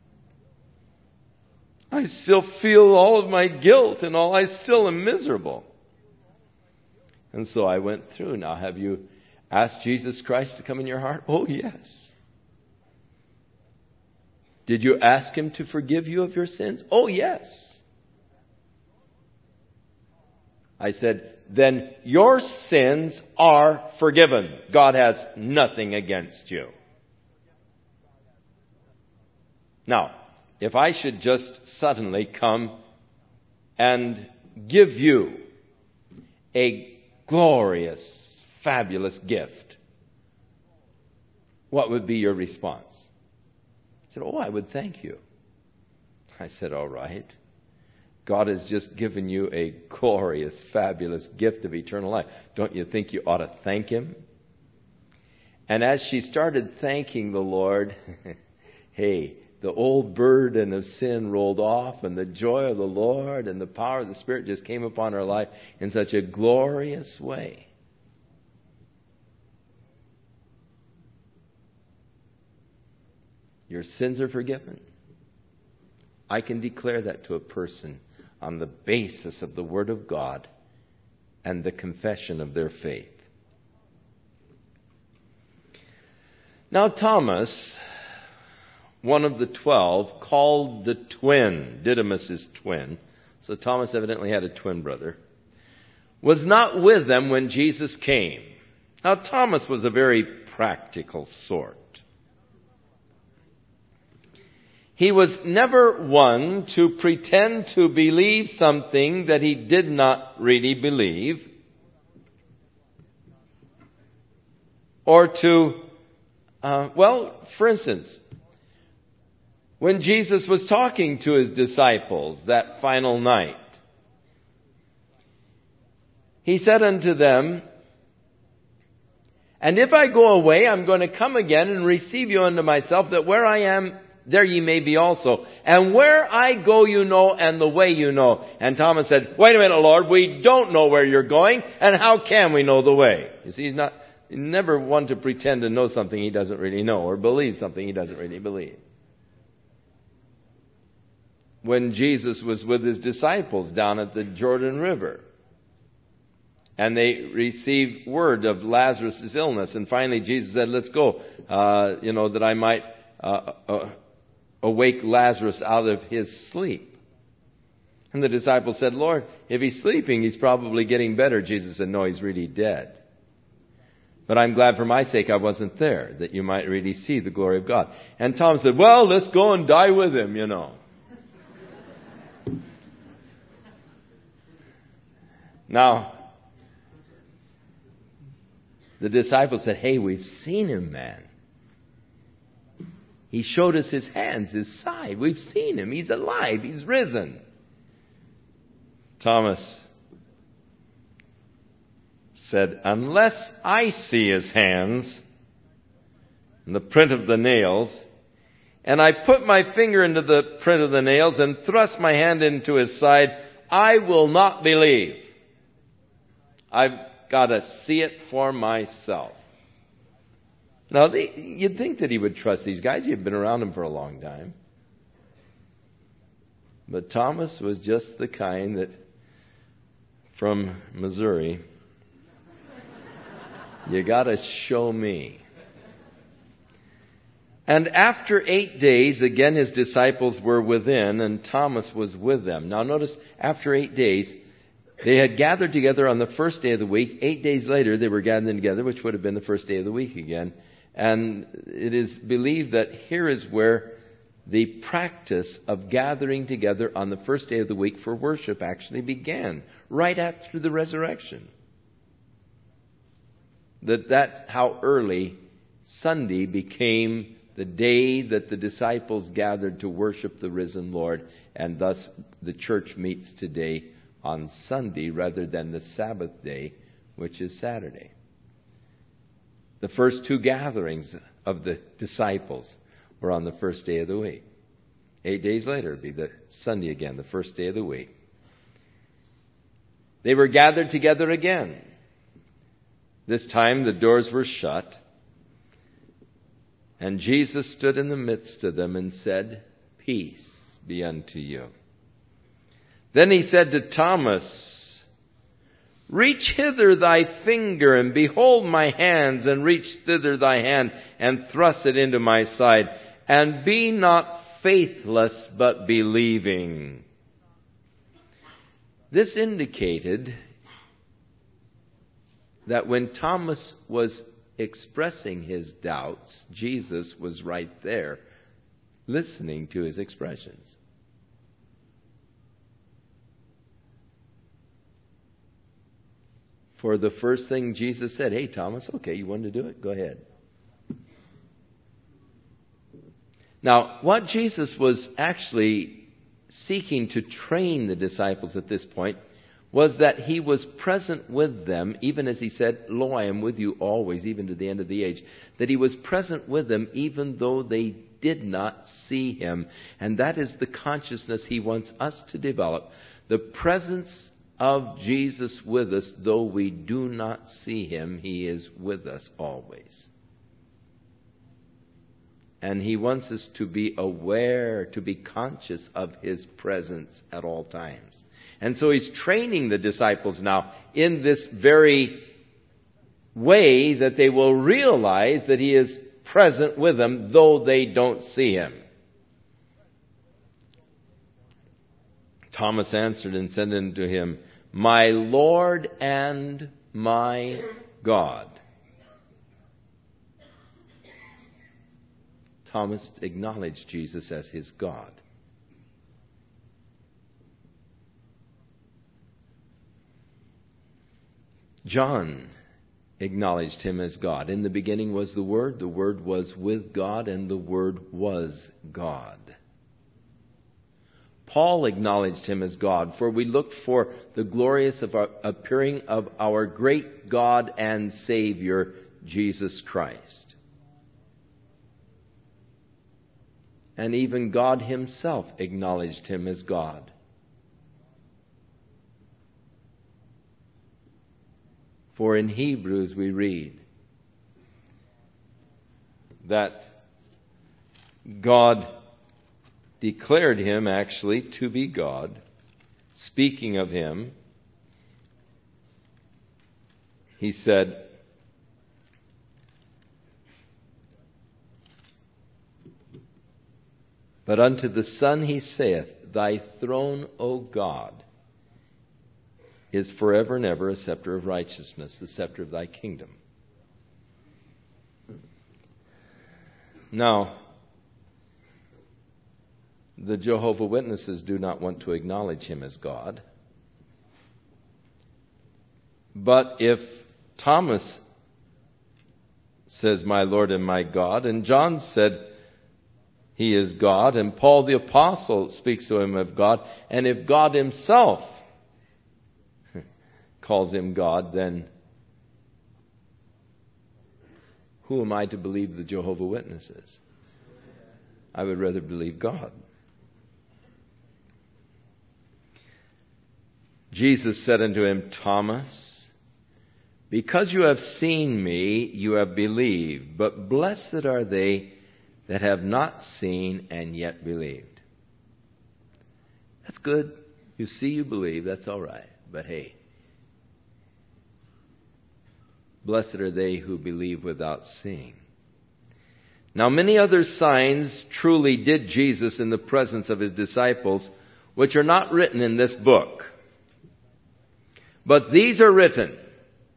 I still feel all of my guilt and all. I still am miserable." And so I went through. "Now, have you asked Jesus Christ to come in your heart?" "Oh, yes." "Did you ask Him to forgive you of your sins?" "Oh, yes." I said, "Then your sins are forgiven. God has nothing against you." Now, if I should just suddenly come and give you a glorious, fabulous gift, what would be your response? I said, "Oh, I would thank you." I said, "All right. God has just given you a glorious, fabulous gift of eternal life. Don't you think you ought to thank Him?" And as she started thanking the Lord, hey, the old burden of sin rolled off, and the joy of the Lord and the power of the Spirit just came upon her life in such a glorious way. Your sins are forgiven. I can declare that to a person on the basis of the Word of God and the confession of their faith. Now Thomas, one of the twelve, called the twin, Didymus' twin, so Thomas evidently had a twin brother, was not with them when Jesus came. Now Thomas was a very practical sort. He was never one to pretend to believe something that he did not really believe, or to, uh, well, for instance, when Jesus was talking to His disciples that final night, He said unto them, "And if I go away, I'm going to come again and receive you unto myself, that where I am, there ye may be also. And where I go you know, and the way you know." And Thomas said, "Wait a minute, Lord, we don't know where you're going, and how can we know the way?" You see, he's not he's never one to pretend to know something he doesn't really know, or believe something he doesn't really believe. When Jesus was with His disciples down at the Jordan River, and they received word of Lazarus' illness, and finally Jesus said, "Let's go, uh, you know, that I might uh, uh, awake Lazarus out of his sleep." And the disciples said, "Lord, if he's sleeping, he's probably getting better." Jesus said, "No, he's really dead. But I'm glad for my sake I wasn't there, that you might really see the glory of God." And Thomas said, "Well, let's go and die with him, you know." Now, the disciples said, "Hey, we've seen him, man. He showed us His hands, His side. We've seen Him. He's alive. He's risen." Thomas said, "Unless I see His hands and the print of the nails, and I put my finger into the print of the nails and thrust my hand into His side, I will not believe." I've got to see it for myself. Now, they, you'd think that He would trust these guys. He had been around them for a long time. But Thomas was just the kind that, from Missouri, you got to show me. And after eight days, again His disciples were within, and Thomas was with them. Now notice, after eight days, they had gathered together on the first day of the week. Eight days later, they were gathering together, which would have been the first day of the week again. And it is believed that here is where the practice of gathering together on the first day of the week for worship actually began right after the resurrection. That that's how early Sunday became the day that the disciples gathered to worship the risen Lord, and thus the church meets today on Sunday rather than the Sabbath day, which is Saturday. The first two gatherings of the disciples were on the first day of the week. Eight days later would be the Sunday again, the first day of the week. They were gathered together again. This time the doors were shut, and Jesus stood in the midst of them and said, "Peace be unto you." Then he said to Thomas, "Reach hither thy finger, and behold my hands, and reach thither thy hand, and thrust it into my side, and be not faithless, but believing." This indicated that when Thomas was expressing his doubts, Jesus was right there, listening to his expressions. For the first thing Jesus said, "Hey, Thomas, okay, you want to do it? Go ahead." Now, what Jesus was actually seeking to train the disciples at this point was that he was present with them, even as he said, "Lo, I am with you always, even to the end of the age." That he was present with them even though they did not see him. And that is the consciousness he wants us to develop. The presence of Jesus with us, though we do not see him, he is with us always. And he wants us to be aware, to be conscious of his presence at all times. And so he's training the disciples now in this very way that they will realize that he is present with them, though they don't see him. Thomas answered and said unto him, "My Lord and my God." Thomas acknowledged Jesus as his God. John acknowledged him as God. In the beginning was the Word, the Word was with God, and the Word was God. Paul acknowledged him as God, for we looked for the glorious of our, appearing of our great God and Savior, Jesus Christ. And even God himself acknowledged him as God. For in Hebrews we read that God declared him actually to be God. Speaking of him, he said, "But unto the Son he saith, Thy throne, O God, is forever and ever a scepter of righteousness, the scepter of thy kingdom." Now, the Jehovah Witnesses do not want to acknowledge him as God. But if Thomas says, "My Lord and my God," and John said he is God, and Paul the Apostle speaks to him of God, and if God himself calls him God, then who am I to believe the Jehovah Witnesses? I would rather believe God. Jesus said unto him, "Thomas, because you have seen me, you have believed. But blessed are they that have not seen and yet believed." That's good. You see, you believe. That's all right. But hey, blessed are they who believe without seeing. Now many other signs truly did Jesus in the presence of his disciples, which are not written in this book. But these are written,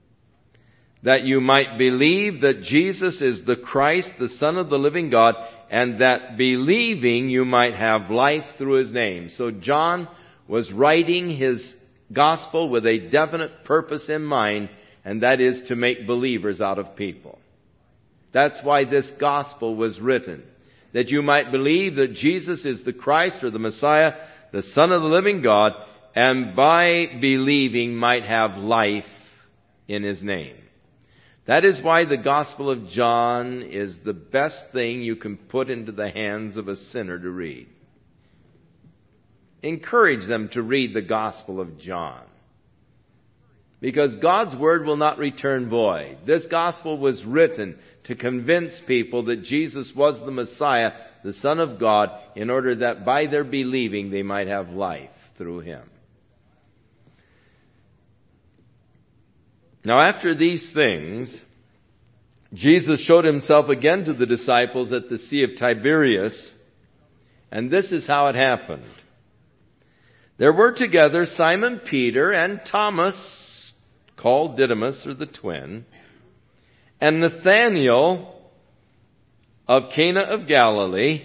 that you might believe that Jesus is the Christ, the Son of the living God, and that believing you might have life through his name. So John was writing his gospel with a definite purpose in mind, and that is to make believers out of people. That's why this gospel was written, that you might believe that Jesus is the Christ or the Messiah, the Son of the living God, and by believing might have life in his name. That is why the Gospel of John is the best thing you can put into the hands of a sinner to read. Encourage them to read the Gospel of John, because God's Word will not return void. This Gospel was written to convince people that Jesus was the Messiah, the Son of God, in order that by their believing they might have life through him. Now, after these things, Jesus showed himself again to the disciples at the Sea of Tiberias, and this is how it happened. There were together Simon Peter and Thomas, called Didymus, or the twin, and Nathanael of Cana of Galilee,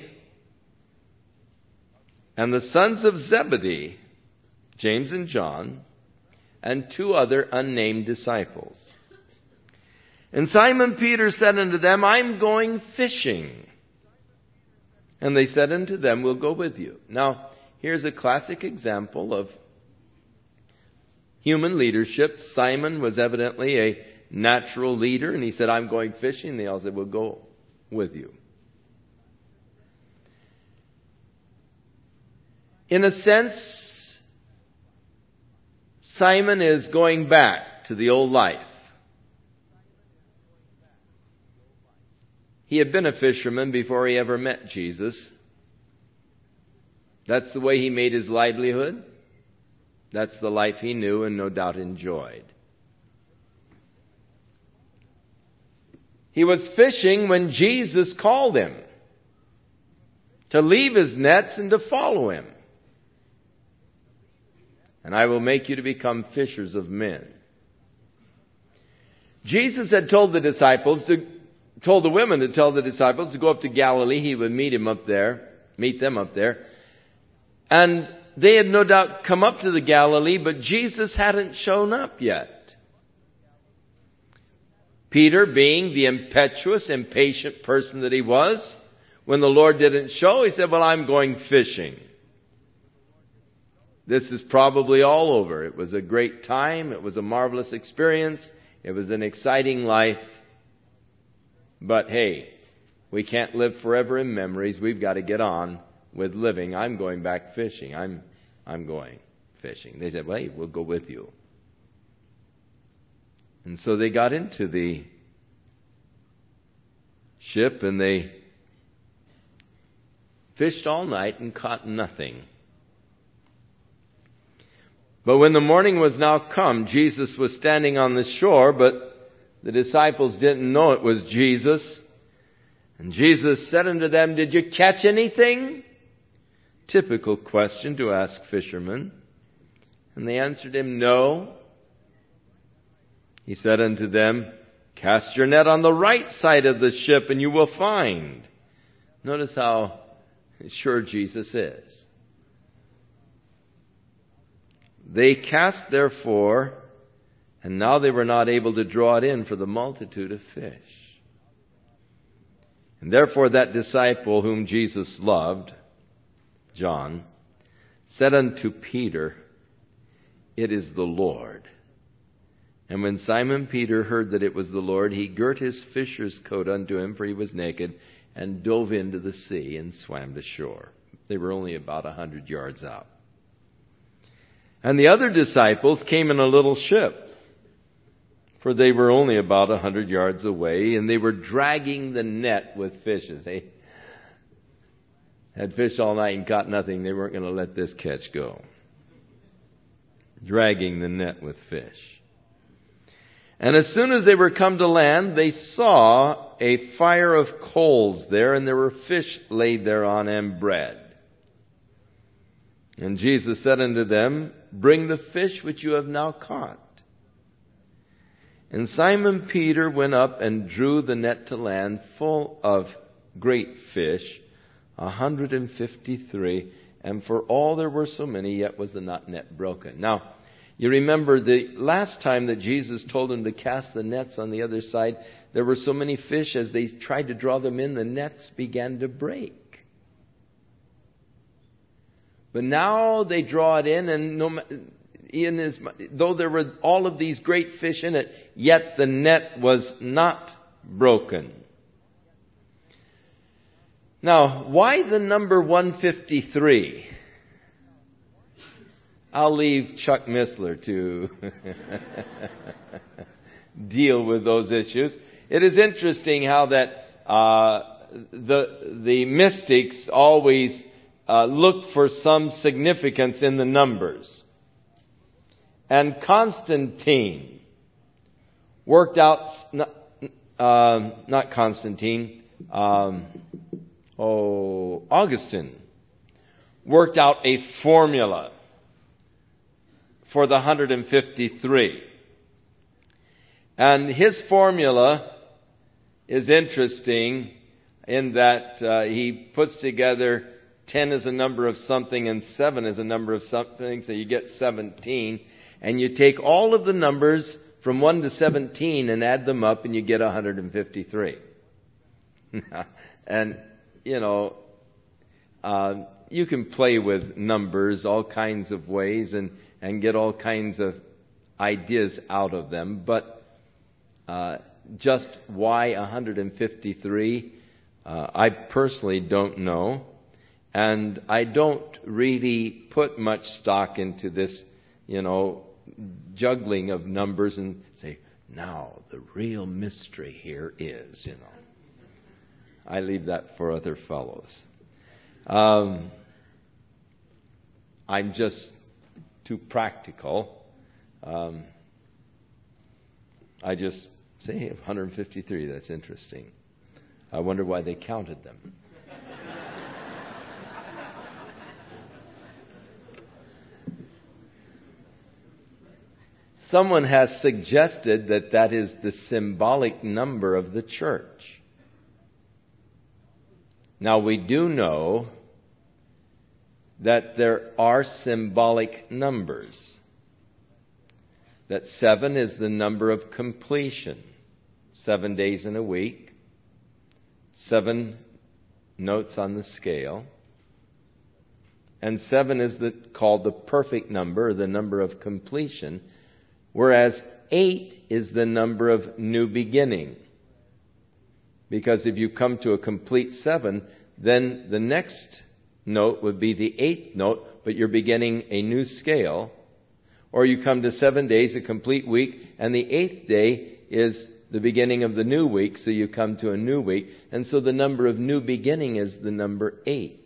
and the sons of Zebedee, James and John, and two other unnamed disciples. And Simon Peter said unto them, I'm going fishing. And they said unto them, we'll go with you. Now, here's a classic example of human leadership. Simon was evidently a natural leader, and he said, I'm going fishing. And they all said, we'll go with you. In a sense, Simon is going back to the old life. He had been a fisherman before he ever met Jesus. That's the way he made his livelihood. That's the life he knew and no doubt enjoyed. He was fishing when Jesus called him to leave his nets and to follow him. And I will make you to become fishers of men. Jesus had told the disciples to, told the women to tell the disciples to go up to Galilee. He would meet him up there, meet them up there. And they had no doubt come up to the Galilee, but Jesus hadn't shown up yet. Peter, being the impetuous, impatient person that he was, when the Lord didn't show, he said, well, I'm going fishing. This is probably all over. It was a great time. It was a marvelous experience. It was an exciting life. But hey, we can't live forever in memories. We've got to get on with living. I'm going back fishing. I'm I'm going fishing. They said, well, hey, we'll go with you. And so they got into the ship and they fished all night and caught nothing. But when the morning was now come, Jesus was standing on the shore, but the disciples didn't know it was Jesus. And Jesus said unto them, did you catch anything? Typical question to ask fishermen. And they answered him, no. He said unto them, cast your net on the right side of the ship and you will find. Notice how sure Jesus is. They cast therefore, and now they were not able to draw it in for the multitude of fish. And therefore that disciple whom Jesus loved, John, said unto Peter, it is the Lord. And when Simon Peter heard that it was the Lord, he girt his fisher's coat unto him, for he was naked, and dove into the sea and swam to shore. They were only about a hundred yards out. And the other disciples came in a little ship, for they were only about a hundred yards away, and they were dragging the net with fishes. They had fished all night and caught nothing. They weren't going to let this catch go. Dragging the net with fish. And as soon as they were come to land, they saw a fire of coals there, and there were fish laid thereon and bread. And Jesus said unto them, bring the fish which you have now caught. And Simon Peter went up and drew the net to land full of great fish, one hundred fifty-three, and for all there were so many, yet was the not net broken. Now, you remember the last time that Jesus told them to cast the nets on the other side, there were so many fish as they tried to draw them in, the nets began to break. But now they draw it in, and no, in his, though there were all of these great fish in it, yet the net was not broken. Now, why the number one hundred fifty-three? I'll leave Chuck Missler to deal with those issues. It is interesting how that uh, the the mystics always uh, look for some significance in the numbers. And Constantine worked out, uh, not Constantine, um, oh, Augustine worked out a formula for the one hundred fifty-three. And his formula is interesting in that uh, he puts together ten as a number of something and seven as a number of something, so you get seventeen. And you take all of the numbers from one to seventeen and add them up and you get one hundred fifty-three. And, you know, uh, you can play with numbers all kinds of ways and, and get all kinds of ideas out of them. But uh, just why one hundred fifty-three, uh, I personally don't know. And I don't really put much stock into this, you know, juggling of numbers and say, now the real mystery here is, you know. I leave that for other fellows. Um, I'm just too practical. Um, I just say, hey, one hundred fifty-three, that's interesting. I wonder why they counted them. Someone has suggested that that is the symbolic number of the church. Now, we do know that there are symbolic numbers. That seven is the number of completion. Seven days in a week. Seven notes on the scale. And seven is the, called the perfect number, the number of completion. Whereas eight is the number of new beginning. Because if you come to a complete seven, then the next note would be the eighth note, but you're beginning a new scale. Or you come to seven days, a complete week, and the eighth day is the beginning of the new week, so you come to a new week. And so the number of new beginning is the number eight.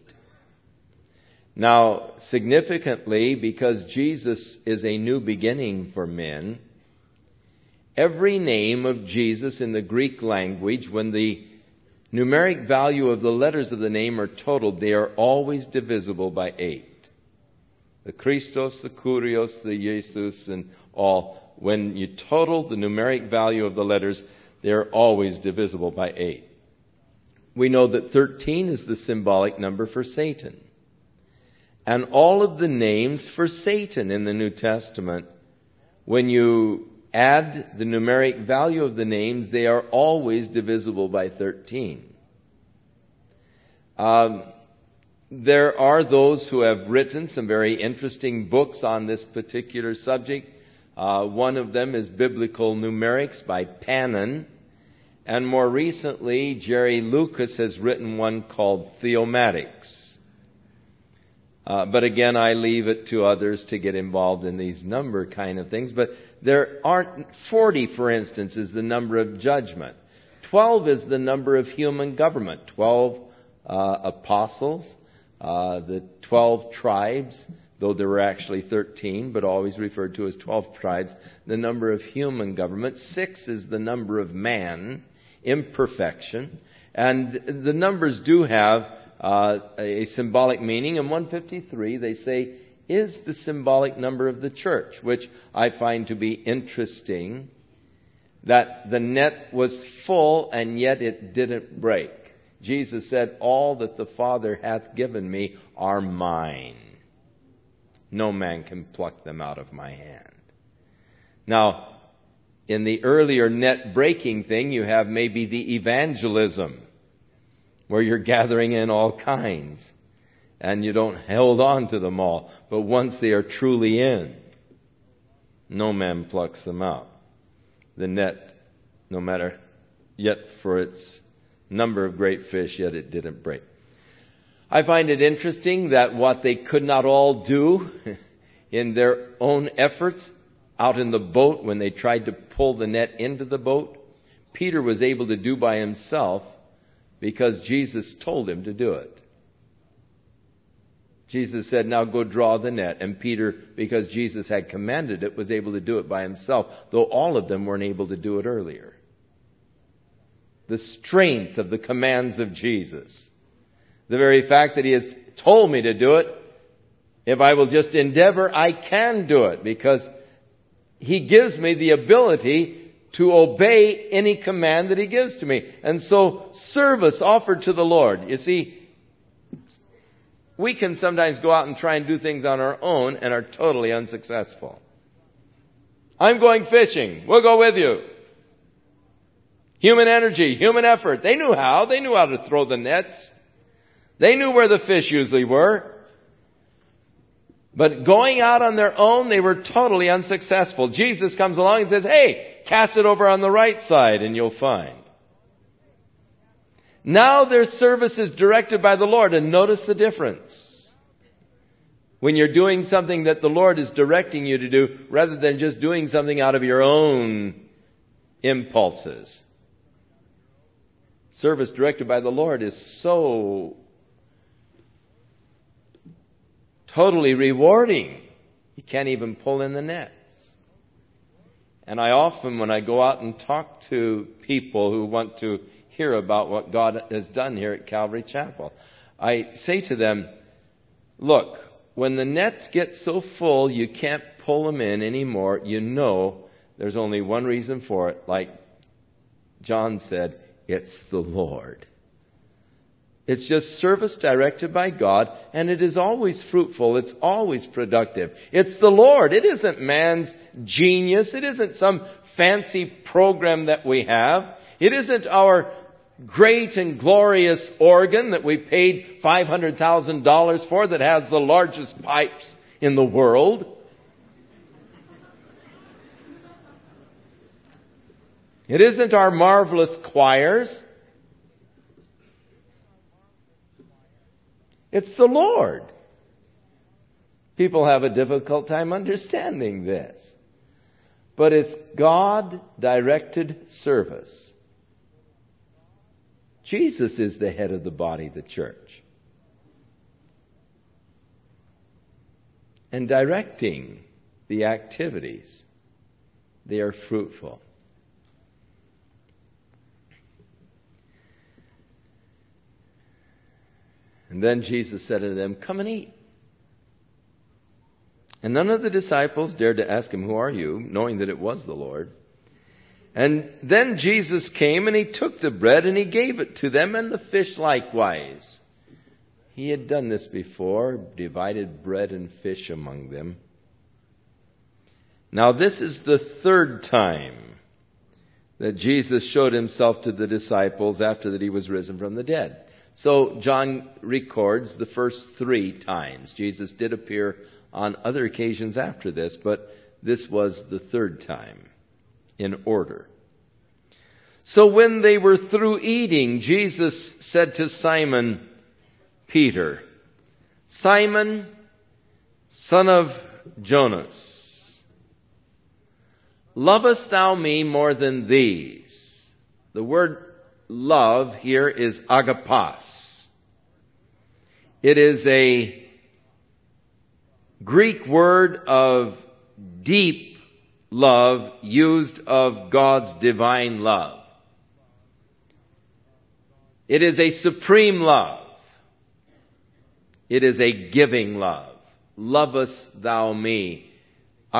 Now, significantly, because Jesus is a new beginning for men, every name of Jesus in the Greek language, when the numeric value of the letters of the name are totaled, they are always divisible by eight. The Christos, the Kurios, the Jesus, and all. When you total the numeric value of the letters, they are always divisible by eight. We know that thirteen is the symbolic number for Satan. And all of the names for Satan in the New Testament, when you add the numeric value of the names, they are always divisible by thirteen. Um, there are those who have written some very interesting books on this particular subject. Uh, one of them is Biblical Numerics by Pannon. And more recently, Jerry Lucas has written one called Theomatics. Uh, but again, I leave it to others to get involved in these number kind of things. But there aren't, forty, for instance, is the number of judgment. twelve is the number of human government. twelve uh, apostles, uh, the twelve tribes, though there were actually thirteen, but always referred to as twelve tribes. The number of human government. six is the number of man, imperfection. And the numbers do have Uh, a symbolic meaning. And one hundred fifty-three, they say, is the symbolic number of the church, which I find to be interesting, that the net was full and yet it didn't break. Jesus said, all that the Father hath given me are mine. No man can pluck them out of my hand. Now, in the earlier net breaking thing, you have maybe the evangelism, where you're gathering in all kinds, and you don't hold on to them all. But once they are truly in, no man plucks them out. The net, no matter, yet for its number of great fish, yet it didn't break. I find it interesting that what they could not all do in their own efforts out in the boat when they tried to pull the net into the boat, Peter was able to do by himself because Jesus told him to do it. Jesus said, now go draw the net. And Peter, because Jesus had commanded it, was able to do it by himself, though all of them weren't able to do it earlier. The strength of the commands of Jesus. The very fact that he has told me to do it, if I will just endeavor, I can do it, because he gives me the ability to obey any command that he gives to me. And so, service offered to the Lord. You see, we can sometimes go out and try and do things on our own and are totally unsuccessful. I'm going fishing. We'll go with you. Human energy, human effort. They knew how. They knew how to throw the nets. They knew where the fish usually were. But going out on their own, they were totally unsuccessful. Jesus comes along and says, hey, cast it over on the right side and you'll find. Now their service is directed by the Lord. And notice the difference. When you're doing something that the Lord is directing you to do, rather than just doing something out of your own impulses. Service directed by the Lord is so totally rewarding. You can't even pull in the nets. And I often, when I go out and talk to people who want to hear about what God has done here at Calvary Chapel, I say to them, look, when the nets get so full you can't pull them in anymore, you know there's only one reason for it. Like John said, it's the Lord. It's just service directed by God, and it is always fruitful. It's always productive. It's the Lord. It isn't man's genius. It isn't some fancy program that we have. It isn't our great and glorious organ that we paid five hundred thousand dollars for that has the largest pipes in the world. It isn't our marvelous choirs. It's the Lord. People have a difficult time understanding this. But it's God-directed service. Jesus is the head of the body, the church. And directing the activities, they are fruitful. And then Jesus said to them, come and eat. And none of the disciples dared to ask him, who are you? Knowing that it was the Lord. And then Jesus came and he took the bread and he gave it to them, and the fish likewise. He had done this before, divided bread and fish among them. Now this is the third time that Jesus showed himself to the disciples after that he was risen from the dead. So John records the first three times. Jesus did appear on other occasions after this, but this was the third time in order. So when they were through eating, Jesus said to Simon Peter, Simon, son of Jonas, lovest thou me more than these? The word love here is agapos. It is a Greek word of deep love used of God's divine love. It is a supreme love. It is a giving love. Lovest thou me,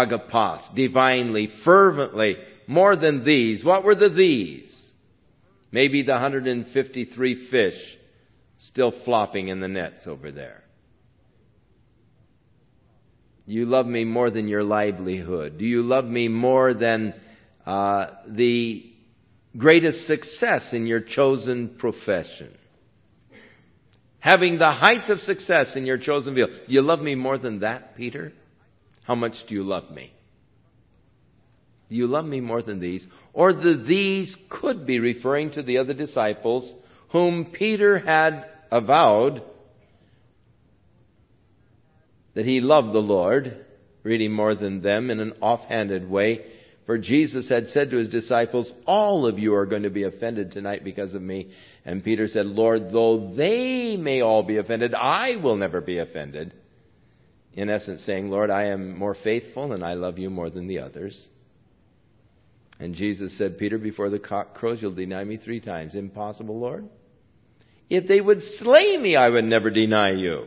agapos, divinely, fervently, more than these. What were the these? Maybe the one hundred fifty-three fish still flopping in the nets over there. Do you love me more than your livelihood? Do you love me more than uh, the greatest success in your chosen profession? Having the height of success in your chosen field. Do you love me more than that, Peter? How much do you love me? Do you love me more than these? Or the these could be referring to the other disciples whom Peter had avowed that he loved the Lord, really more than them in an offhanded way. For Jesus had said to his disciples, all of you are going to be offended tonight because of me. And Peter said, Lord, though they may all be offended, I will never be offended. In essence saying, Lord, I am more faithful and I love you more than the others. And Jesus said, Peter, before the cock crows, you'll deny me three times. Impossible, Lord? If they would slay me, I would never deny you.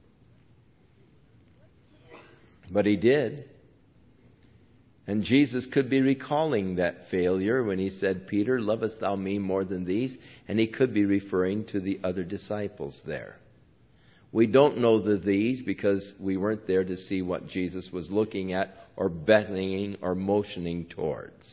But he did. And Jesus could be recalling that failure when he said, Peter, lovest thou me more than these? And he could be referring to the other disciples there. We don't know the these because we weren't there to see what Jesus was looking at or beckoning or motioning towards.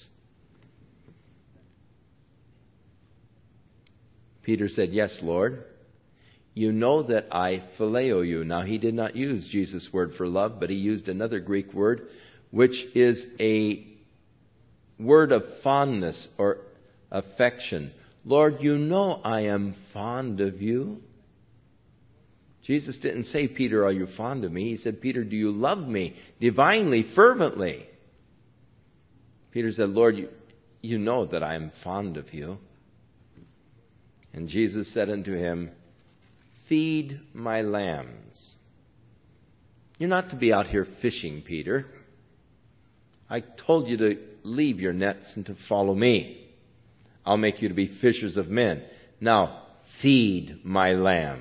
Peter said, yes, Lord. You know that I phileo you. Now, he did not use Jesus' word for love, but he used another Greek word, which is a word of fondness or affection. Lord, you know I am fond of you. Jesus didn't say, Peter, are you fond of me? He said, Peter, do you love me divinely, fervently? Peter said, Lord, you, you know that I am fond of you. And Jesus said unto him, feed my lambs. You're not to be out here fishing, Peter. I told you to leave your nets and to follow me. I'll make you to be fishers of men. Now, feed my lambs.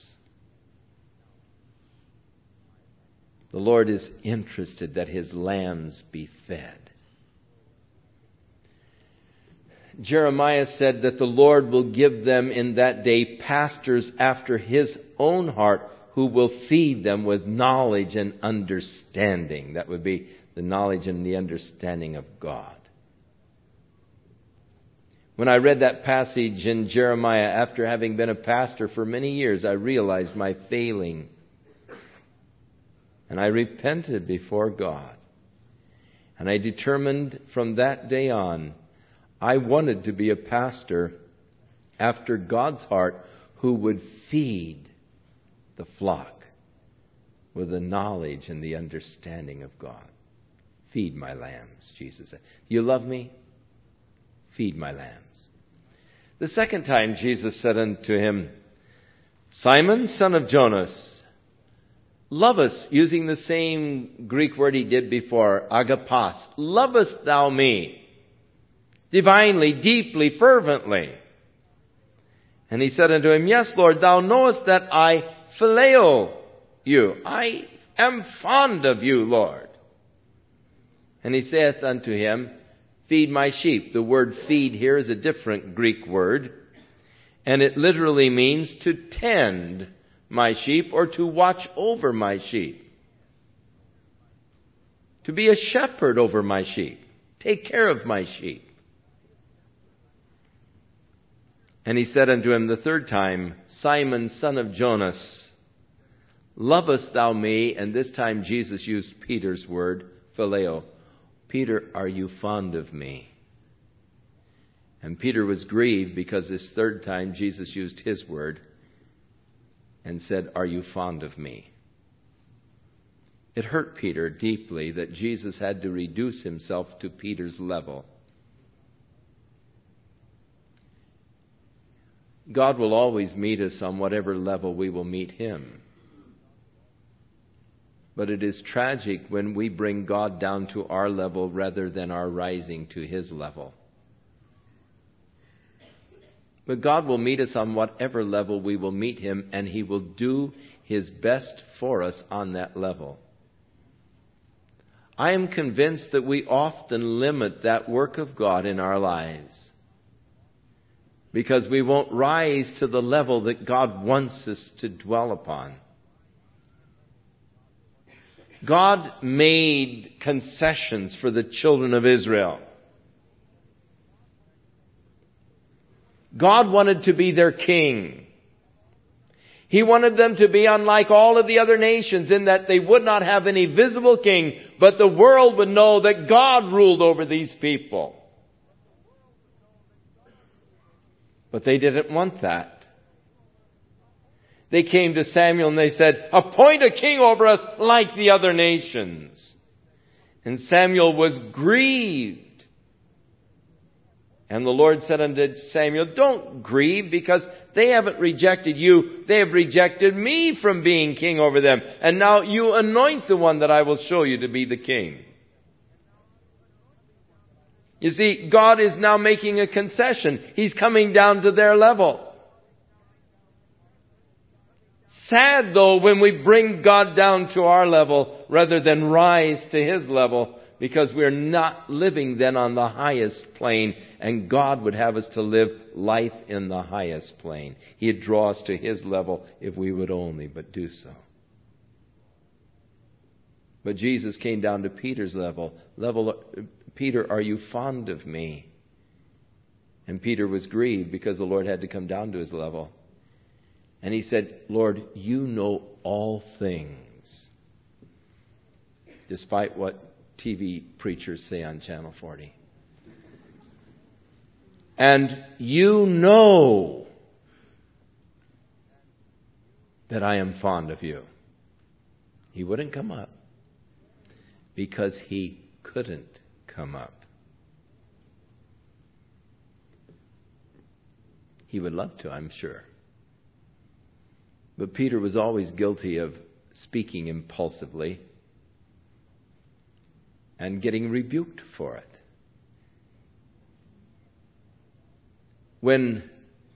The Lord is interested that his lambs be fed. Jeremiah said that the Lord will give them in that day pastors after his own heart who will feed them with knowledge and understanding. That would be the knowledge and the understanding of God. When I read that passage in Jeremiah, after having been a pastor for many years, I realized my failing. And I repented before God. And I determined from that day on, I wanted to be a pastor after God's heart who would feed the flock with the knowledge and the understanding of God. Feed my lambs, Jesus said. You love me? Feed my lambs. The second time Jesus said unto him, Simon, son of Jonas, lovest, using the same Greek word he did before, agapos, lovest thou me? Divinely, deeply, fervently. And he said unto him, yes, Lord, thou knowest that I phileo you. I am fond of you, Lord. And he saith unto him, feed my sheep. The word feed here is a different Greek word. And it literally means to tend my sheep or to watch over my sheep. To be a shepherd over my sheep. Take care of my sheep. And he said unto him the third time, Simon, son of Jonas, lovest thou me? And this time Jesus used Peter's word, phileo. Peter, are you fond of me? And Peter was grieved because this third time Jesus used his word and said, are you fond of me? It hurt Peter deeply that Jesus had to reduce himself to Peter's level. God will always meet us on whatever level we will meet him. But it is tragic when we bring God down to our level rather than our rising to his level. But God will meet us on whatever level we will meet him, and he will do his best for us on that level. I am convinced that we often limit that work of God in our lives. because we won't rise to the level that God wants us to dwell upon. God made concessions for the children of Israel. God wanted to be their king. He wanted them to be unlike all of the other nations in that they would not have any visible king, but the world would know that God ruled over these people. But they didn't want that. They came to Samuel and they said, "Appoint a king over us like the other nations." And Samuel was grieved. And the Lord said unto Samuel, "Don't grieve, because they haven't rejected you. They have rejected me from being king over them. And now you anoint the one that I will show you to be the king." You see, God is now making a concession. He's coming down to their level. Sad, though, when we bring God down to our level rather than rise to His level, because we're not living then on the highest plane, and God would have us to live life in the highest plane. He'd draw us to His level if we would only but do so. But Jesus came down to Peter's level. Level, "Peter, are you fond of me?" And Peter was grieved because the Lord had to come down to his level. And he said, "Lord, you know all things," despite what T V preachers say on Channel forty. "And you know that I am fond of you." He wouldn't come up because he couldn't come up. He would love to, I'm sure. But Peter was always guilty of speaking impulsively and getting rebuked for it. When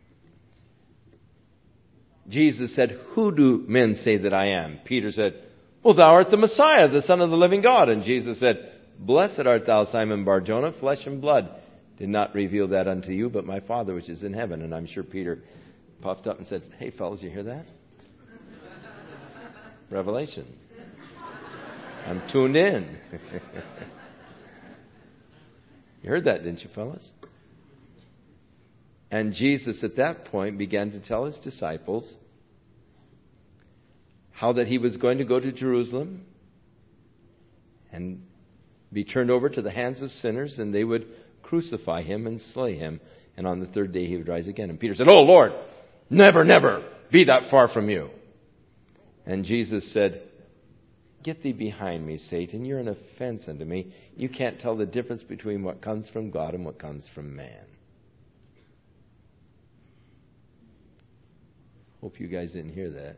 Jesus said, "Who do men say that I am?" Peter said, "Well, thou art the Messiah, the Son of the living God." And Jesus said, "Blessed art thou, Simon Bar-Jonah, flesh and blood did not reveal that unto you, but my Father which is in heaven." And I'm sure Peter puffed up and said, "Hey, fellas, you hear that? Revelation. I'm tuned in." You heard that, didn't you, fellas? And Jesus at that point began to tell His disciples how that He was going to go to Jerusalem and be turned over to the hands of sinners, and they would crucify Him and slay Him. And on the third day He would rise again. And Peter said, "Oh, Lord, never, never be that far from you." And Jesus said, "Get thee behind me, Satan. You're an offense unto me. You can't tell the difference between what comes from God and what comes from man." Hope you guys didn't hear that.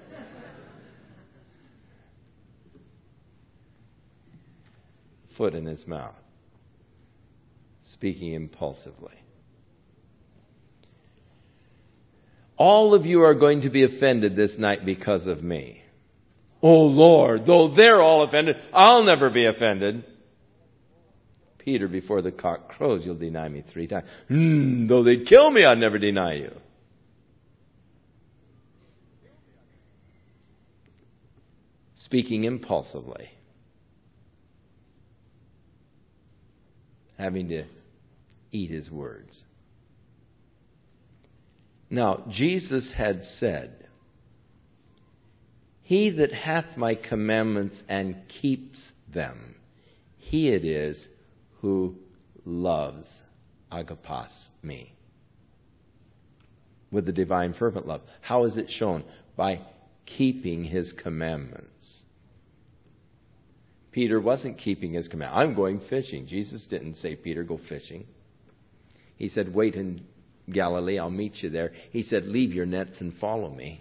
Foot in his mouth. Speaking impulsively. "All of you are going to be offended this night because of me." "Oh, Lord, though they're all offended, I'll never be offended." "Peter, before the cock crows, you'll deny me three times." Mm, "though they'd kill me, I'd never deny you." Speaking impulsively. Having to eat his words. Now, Jesus had said, "He that hath my commandments and keeps them, he it is who loves," agapos, me, with the divine fervent love. How is it shown? By keeping His commandments. Peter wasn't keeping His command. "I'm going fishing." Jesus didn't say, "Peter, go fishing." He said, "Wait in Galilee, I'll meet you there." He said, "Leave your nets and follow me."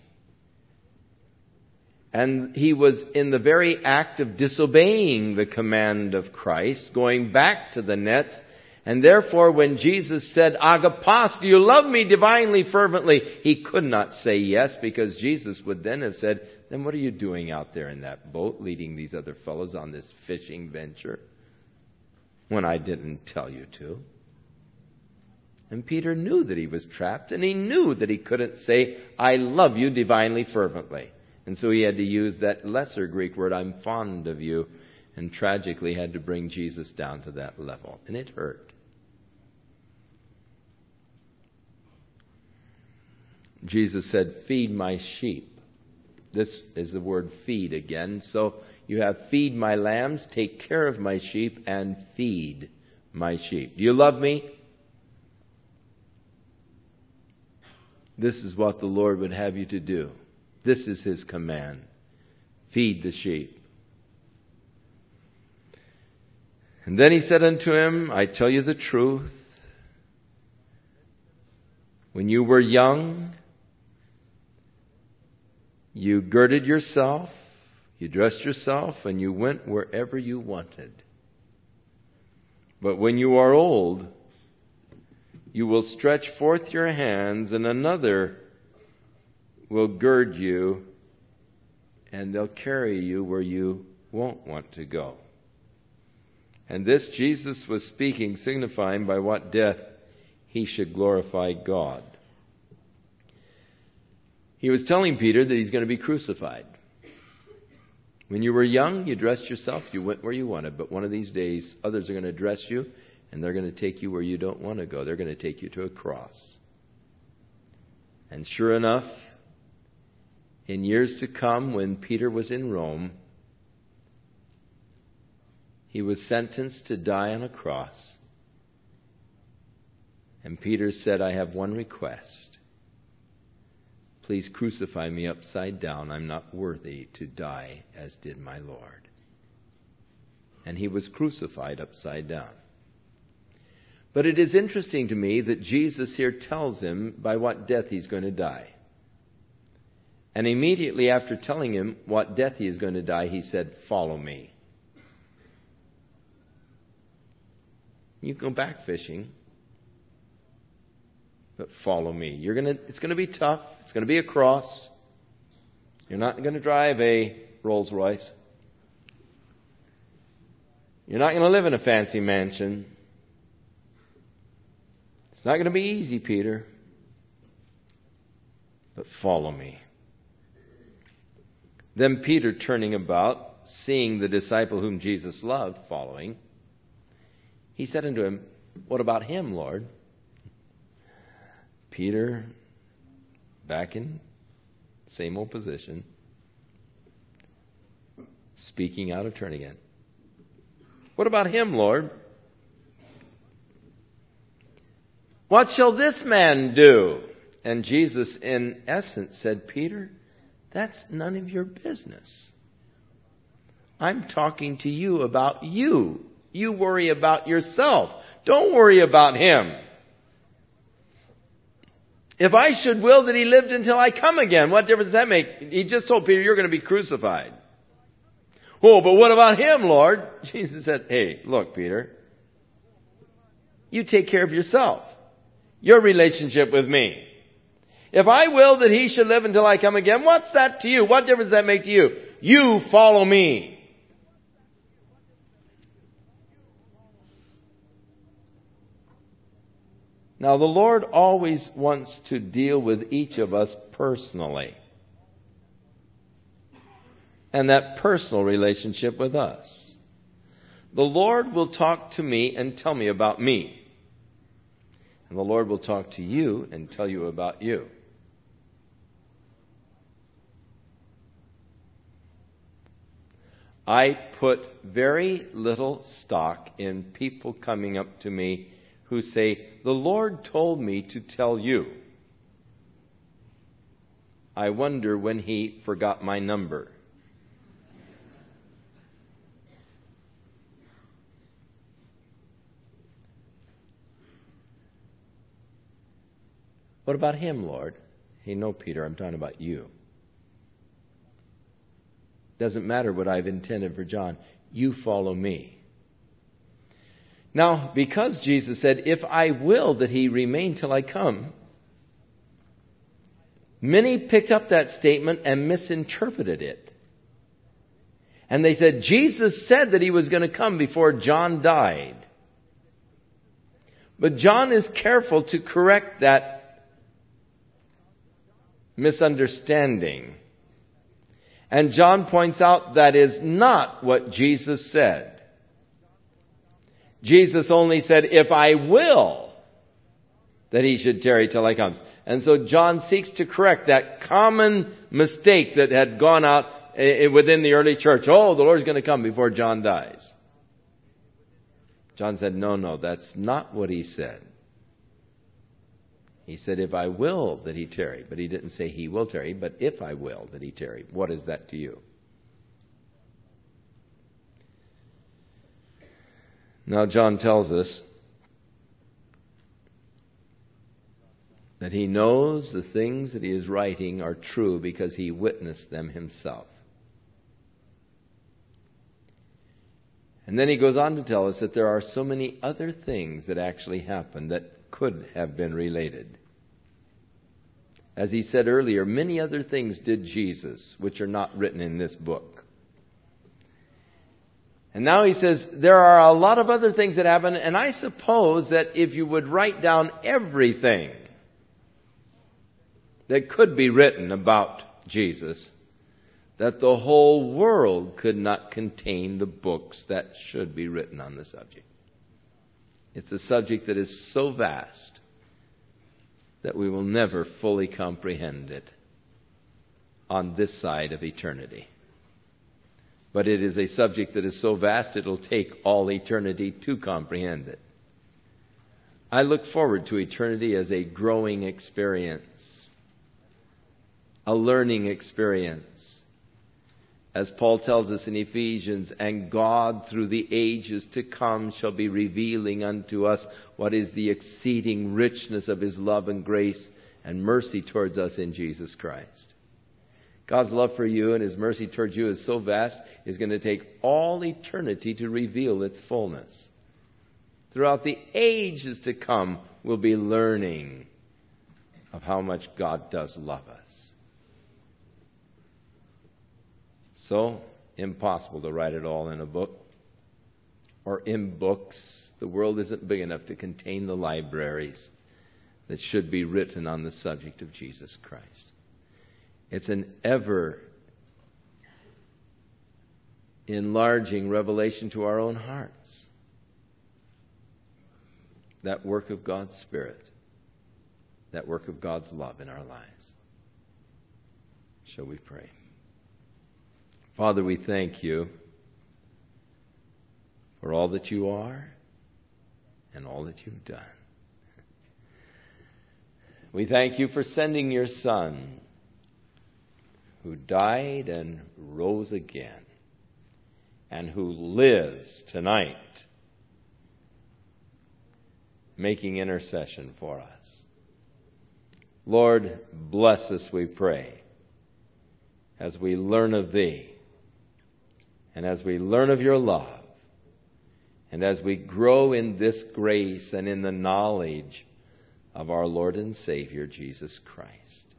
And he was in the very act of disobeying the command of Christ, going back to the nets. And therefore, when Jesus said, "Agapos, do you love me divinely, fervently?" he could not say yes, because Jesus would then have said, "Then what are you doing out there in that boat, leading these other fellows on this fishing venture, when I didn't tell you to?" And Peter knew that he was trapped, and he knew that he couldn't say, I love you divinely fervently. And so he had to use that lesser Greek word, I'm fond of you, and tragically had to bring Jesus down to that level. And it hurt. Jesus said, feed my sheep. This is the word feed again. So you have feed my lambs, take care of my sheep, and feed my sheep. Do you love me? This is what the Lord would have you to do. This is His command. Feed the sheep. And then He said unto him, I tell you the truth. When you were young, you girded yourself, you dressed yourself, and you went wherever you wanted. But when you are old, you will stretch forth your hands, and another will gird you, and they'll carry you where you won't want to go. And this Jesus was speaking, signifying by what death he should glorify God. He was telling Peter that he's going to be crucified. When you were young, you dressed yourself, you went where you wanted. But one of these days, others are going to dress you, and they're going to take you where you don't want to go. They're going to take you to a cross. And sure enough, in years to come, when Peter was in Rome, he was sentenced to die on a cross. And Peter said, I have one request. Please crucify me upside down. I'm not worthy to die as did my Lord. And he was crucified upside down. But it is interesting to me that Jesus here tells him by what death he's going to die. And immediately after telling him what death he is going to die, he said, follow me. You can go back fishing, but follow me. You're gonna. It's going to be tough. It's going to be a cross. You're not going to drive a Rolls Royce. You're not going to live in a fancy mansion. It's not going to be easy, Peter. But follow me. Then Peter, turning about, seeing the disciple whom Jesus loved following, he said unto him, what about him, Lord? Peter, back in same old position, speaking out of turn again. What about him, Lord? What shall this man do? And Jesus, in essence, said, Peter, that's none of your business. I'm talking to you about you. You worry about yourself. Don't worry about him. If I should will that he lived until I come again, what difference does that make? He just told Peter, you're going to be crucified. Oh, but what about him, Lord? Jesus said, hey, look, Peter, you take care of yourself. Your relationship with me. If I will that he should live until I come again, what's that to you? What difference does that make to you? You follow me. Now, the Lord always wants to deal with each of us personally. And that personal relationship with us. The Lord will talk to me and tell me about me. And the Lord will talk to you and tell you about you. I put very little stock in people coming up to me who say, the Lord told me to tell you. I wonder when he forgot my number. What about him, Lord? Hey, no, Peter, I'm talking about you. Doesn't matter what I've intended for John. You follow me. Now, because Jesus said, if I will that he remain till I come, many picked up that statement and misinterpreted it. And they said, Jesus said that he was going to come before John died. But John is careful to correct that misunderstanding. And John points out that is not what Jesus said. Jesus only said, if I will, that he should tarry till I come. And so John seeks to correct that common mistake that had gone out within the early church. Oh, the Lord's going to come before John dies. John said, no, no, that's not what he said. He said, if I will that he tarry. But he didn't say he will tarry, but if I will that he tarry. What is that to you? Now John tells us that he knows the things that he is writing are true because he witnessed them himself. And then he goes on to tell us that there are so many other things that actually happened that could have been related. As he said earlier, many other things did Jesus, which are not written in this book. And now he says, there are a lot of other things that happen, and I suppose that if you would write down everything that could be written about Jesus, that the whole world could not contain the books that should be written on the subject. It's a subject that is so vast that we will never fully comprehend it on this side of eternity. But it is a subject that is so vast it'll take all eternity to comprehend it. I look forward to eternity as a growing experience, a learning experience. As Paul tells us in Ephesians, and God through the ages to come shall be revealing unto us what is the exceeding richness of his love and grace and mercy towards us in Jesus Christ. God's love for you and his mercy towards you is so vast, it's going to take all eternity to reveal its fullness. Throughout the ages to come, we'll be learning of how much God does love us. So, impossible to write it all in a book or in books. The world isn't big enough to contain the libraries that should be written on the subject of Jesus Christ. It's an ever enlarging revelation to our own hearts. That work of God's Spirit, that work of God's love in our lives. Shall we pray? Father, we thank you for all that you are and all that you've done. We thank you for sending your Son, who died and rose again, and who lives tonight, making intercession for us. Lord, bless us, we pray, as we learn of thee. And as we learn of your love, and as we grow in this grace and in the knowledge of our Lord and Savior, Jesus Christ,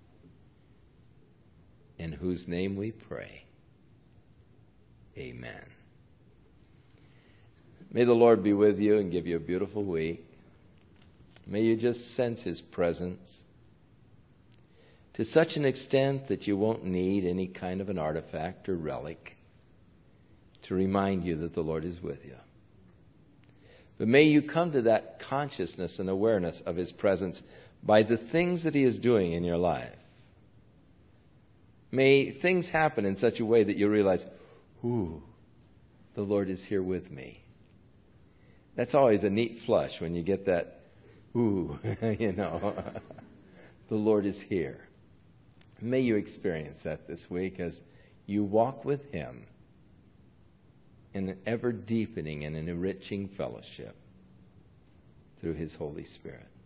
in whose name we pray. Amen. May the Lord be with you and give you a beautiful week. May you just sense his presence to such an extent that you won't need any kind of an artifact or relic to remind you that the Lord is with you. But may you come to that consciousness and awareness of his presence by the things that he is doing in your life. May things happen in such a way that you realize, ooh, the Lord is here with me. That's always a neat flush when you get that, ooh, you know, the Lord is here. May you experience that this week as you walk with him in an ever deepening and an enriching fellowship through his Holy Spirit.